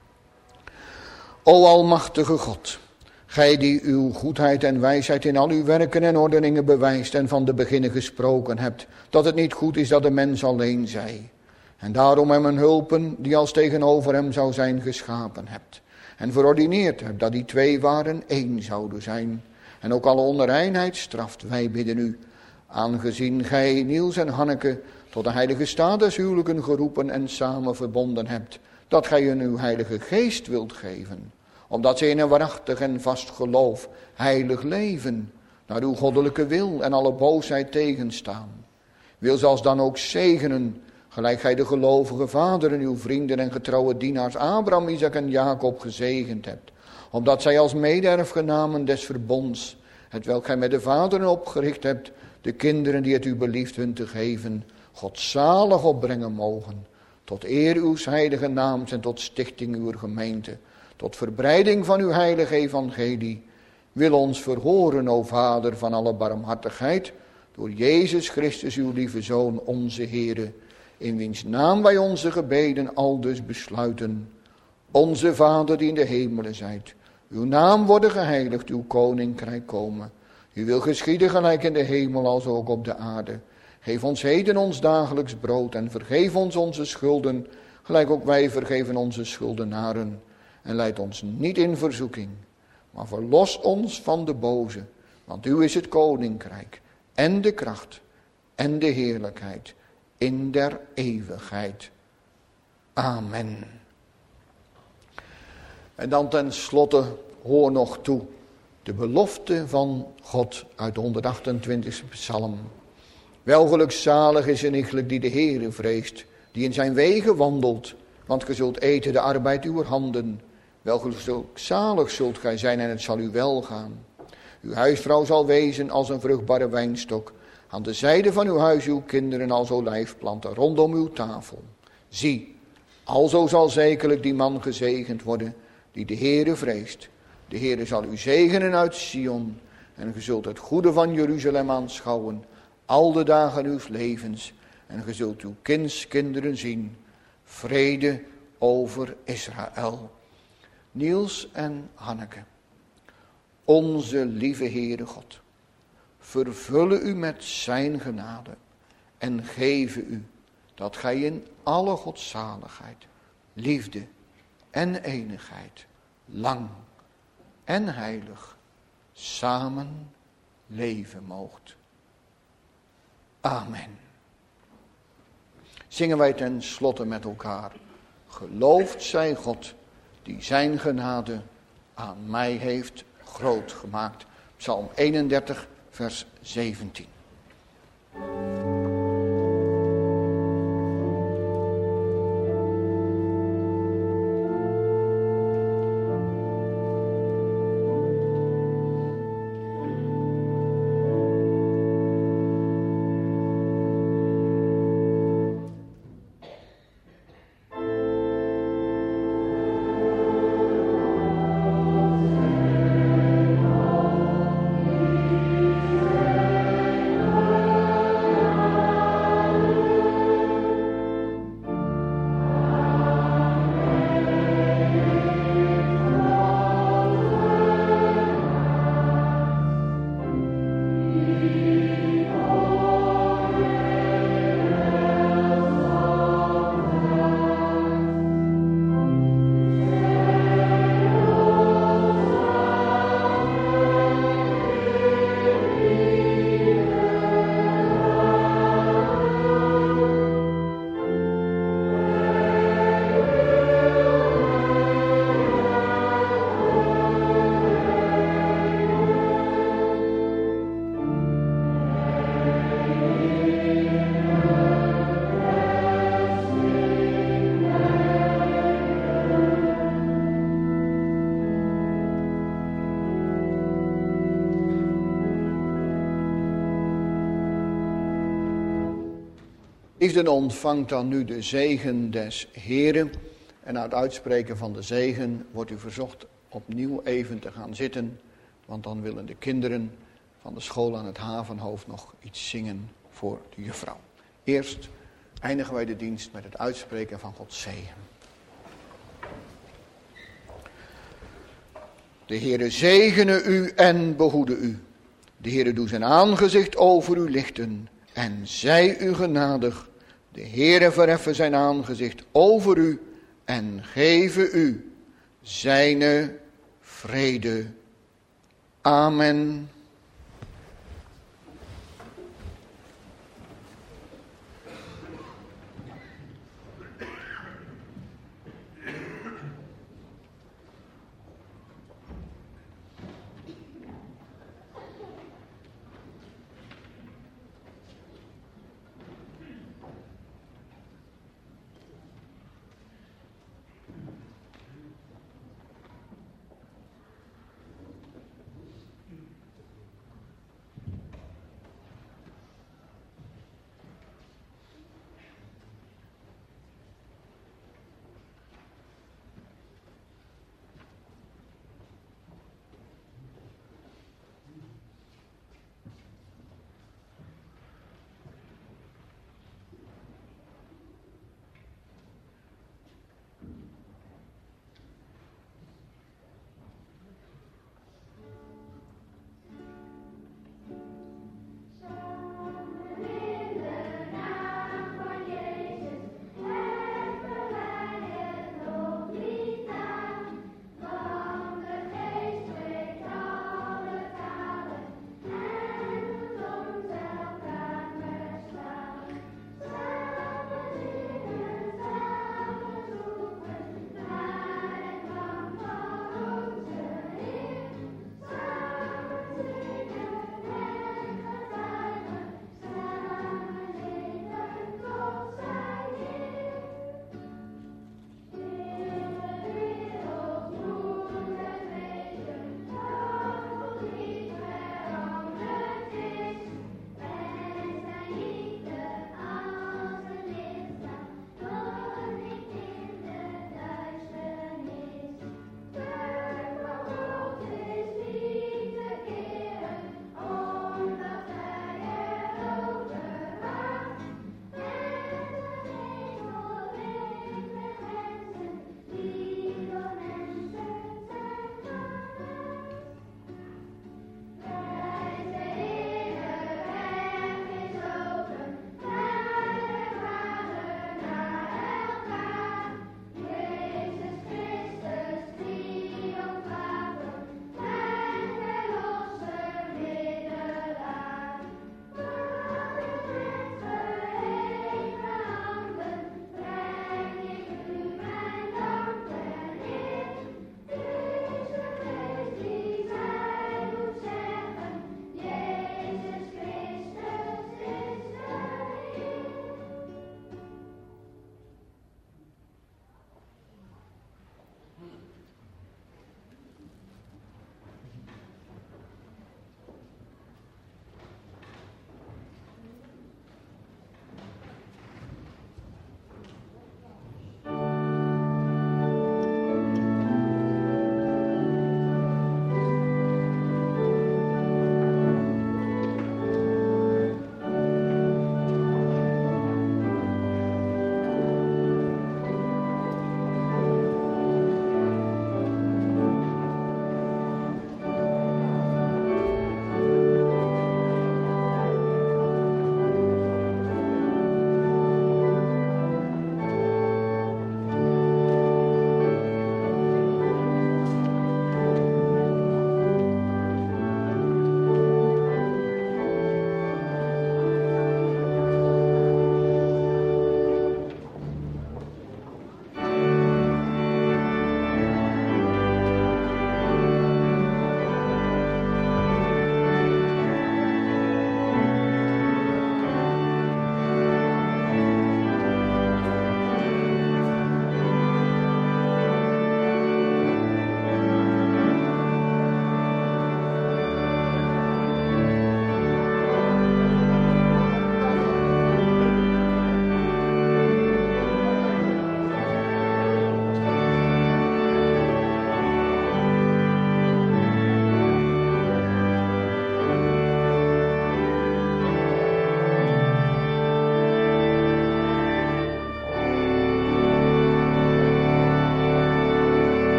O almachtige God, gij die uw goedheid en wijsheid in al uw werken en ordeningen bewijst en van de beginnen gesproken hebt, dat het niet goed is dat de mens alleen zij. En daarom hem een hulpen die als tegenover hem zou zijn geschapen hebt. En verordineerd hebt dat die twee waren één zouden zijn. En ook alle onreinheid straft, wij bidden u. Aangezien gij Niels en Hanneke tot de heilige staat des huwelijken geroepen en samen verbonden hebt. Dat gij hun uw heilige geest wilt geven. Omdat zij in een waarachtig en vast geloof heilig leven. Naar uw goddelijke wil en alle boosheid tegenstaan. Wil zelfs dan ook zegenen. Gelijk gij de gelovige vaderen, uw vrienden en getrouwe dienaars Abraham, Isaac en Jacob gezegend hebt. Omdat zij als mede-erfgenamen des verbonds, hetwelk gij met de vaderen opgericht hebt, de kinderen die het u belieft hun te geven, godzalig opbrengen mogen. Tot eer uw heilige naams en tot stichting uw gemeente. Tot verbreiding van uw heilige evangelie. Wil ons verhoren, o Vader van alle barmhartigheid, door Jezus Christus uw lieve Zoon, onze Heere, in wiens naam wij onze gebeden aldus besluiten. Onze Vader die in de hemelen zijt, uw naam worden geheiligd, uw koninkrijk komen. U wil geschieden gelijk in de hemel als ook op de aarde. Geef ons heden ons dagelijks brood en vergeef ons onze schulden, gelijk ook wij vergeven onze schuldenaren. En leid ons niet in verzoeking, maar verlos ons van de boze. Want u is het koninkrijk en de kracht en de heerlijkheid in der eeuwigheid. Amen. En dan ten slotte hoor nog toe de belofte van God uit de honderdachtentwintigste psalm. Welgelukzalig is een iegelijk die de Heere vreest, die in zijn wegen wandelt, want ge zult eten de arbeid uw handen. Welgelukzalig zult gij zijn en het zal u welgaan. Uw huisvrouw zal wezen als een vruchtbare wijnstok, aan de zijde van uw huis uw kinderen als olijfplanten rondom uw tafel. Zie, alzo zal zekerlijk die man gezegend worden die de Heere vreest. De Heere zal u zegenen uit Sion en ge zult het goede van Jeruzalem aanschouwen al de dagen uw levens en ge zult uw kindskinderen zien. Vrede over Israël. Niels en Hanneke, onze lieve Heere God, vervulle u met zijn genade en geven u dat gij in alle godzaligheid, liefde en eenigheid, lang en heilig, samen leven moogt. Amen. Zingen wij ten slotte met elkaar. Geloofd zij God, die zijn genade aan mij heeft groot gemaakt. Psalm eenendertig, vers zeventien. Iedereen ontvangt dan nu de zegen des Heren. En na het uitspreken van de zegen wordt u verzocht opnieuw even te gaan zitten. Want dan willen de kinderen van de school aan het Havenhoofd nog iets zingen voor de juffrouw. Eerst eindigen wij de dienst met het uitspreken van Gods zegen. De Heere zegene u en behoede u. De Heere doe zijn aangezicht over u lichten en zij u genadig. De Heere verheffen zijn aangezicht over u en geven u zijne vrede. Amen.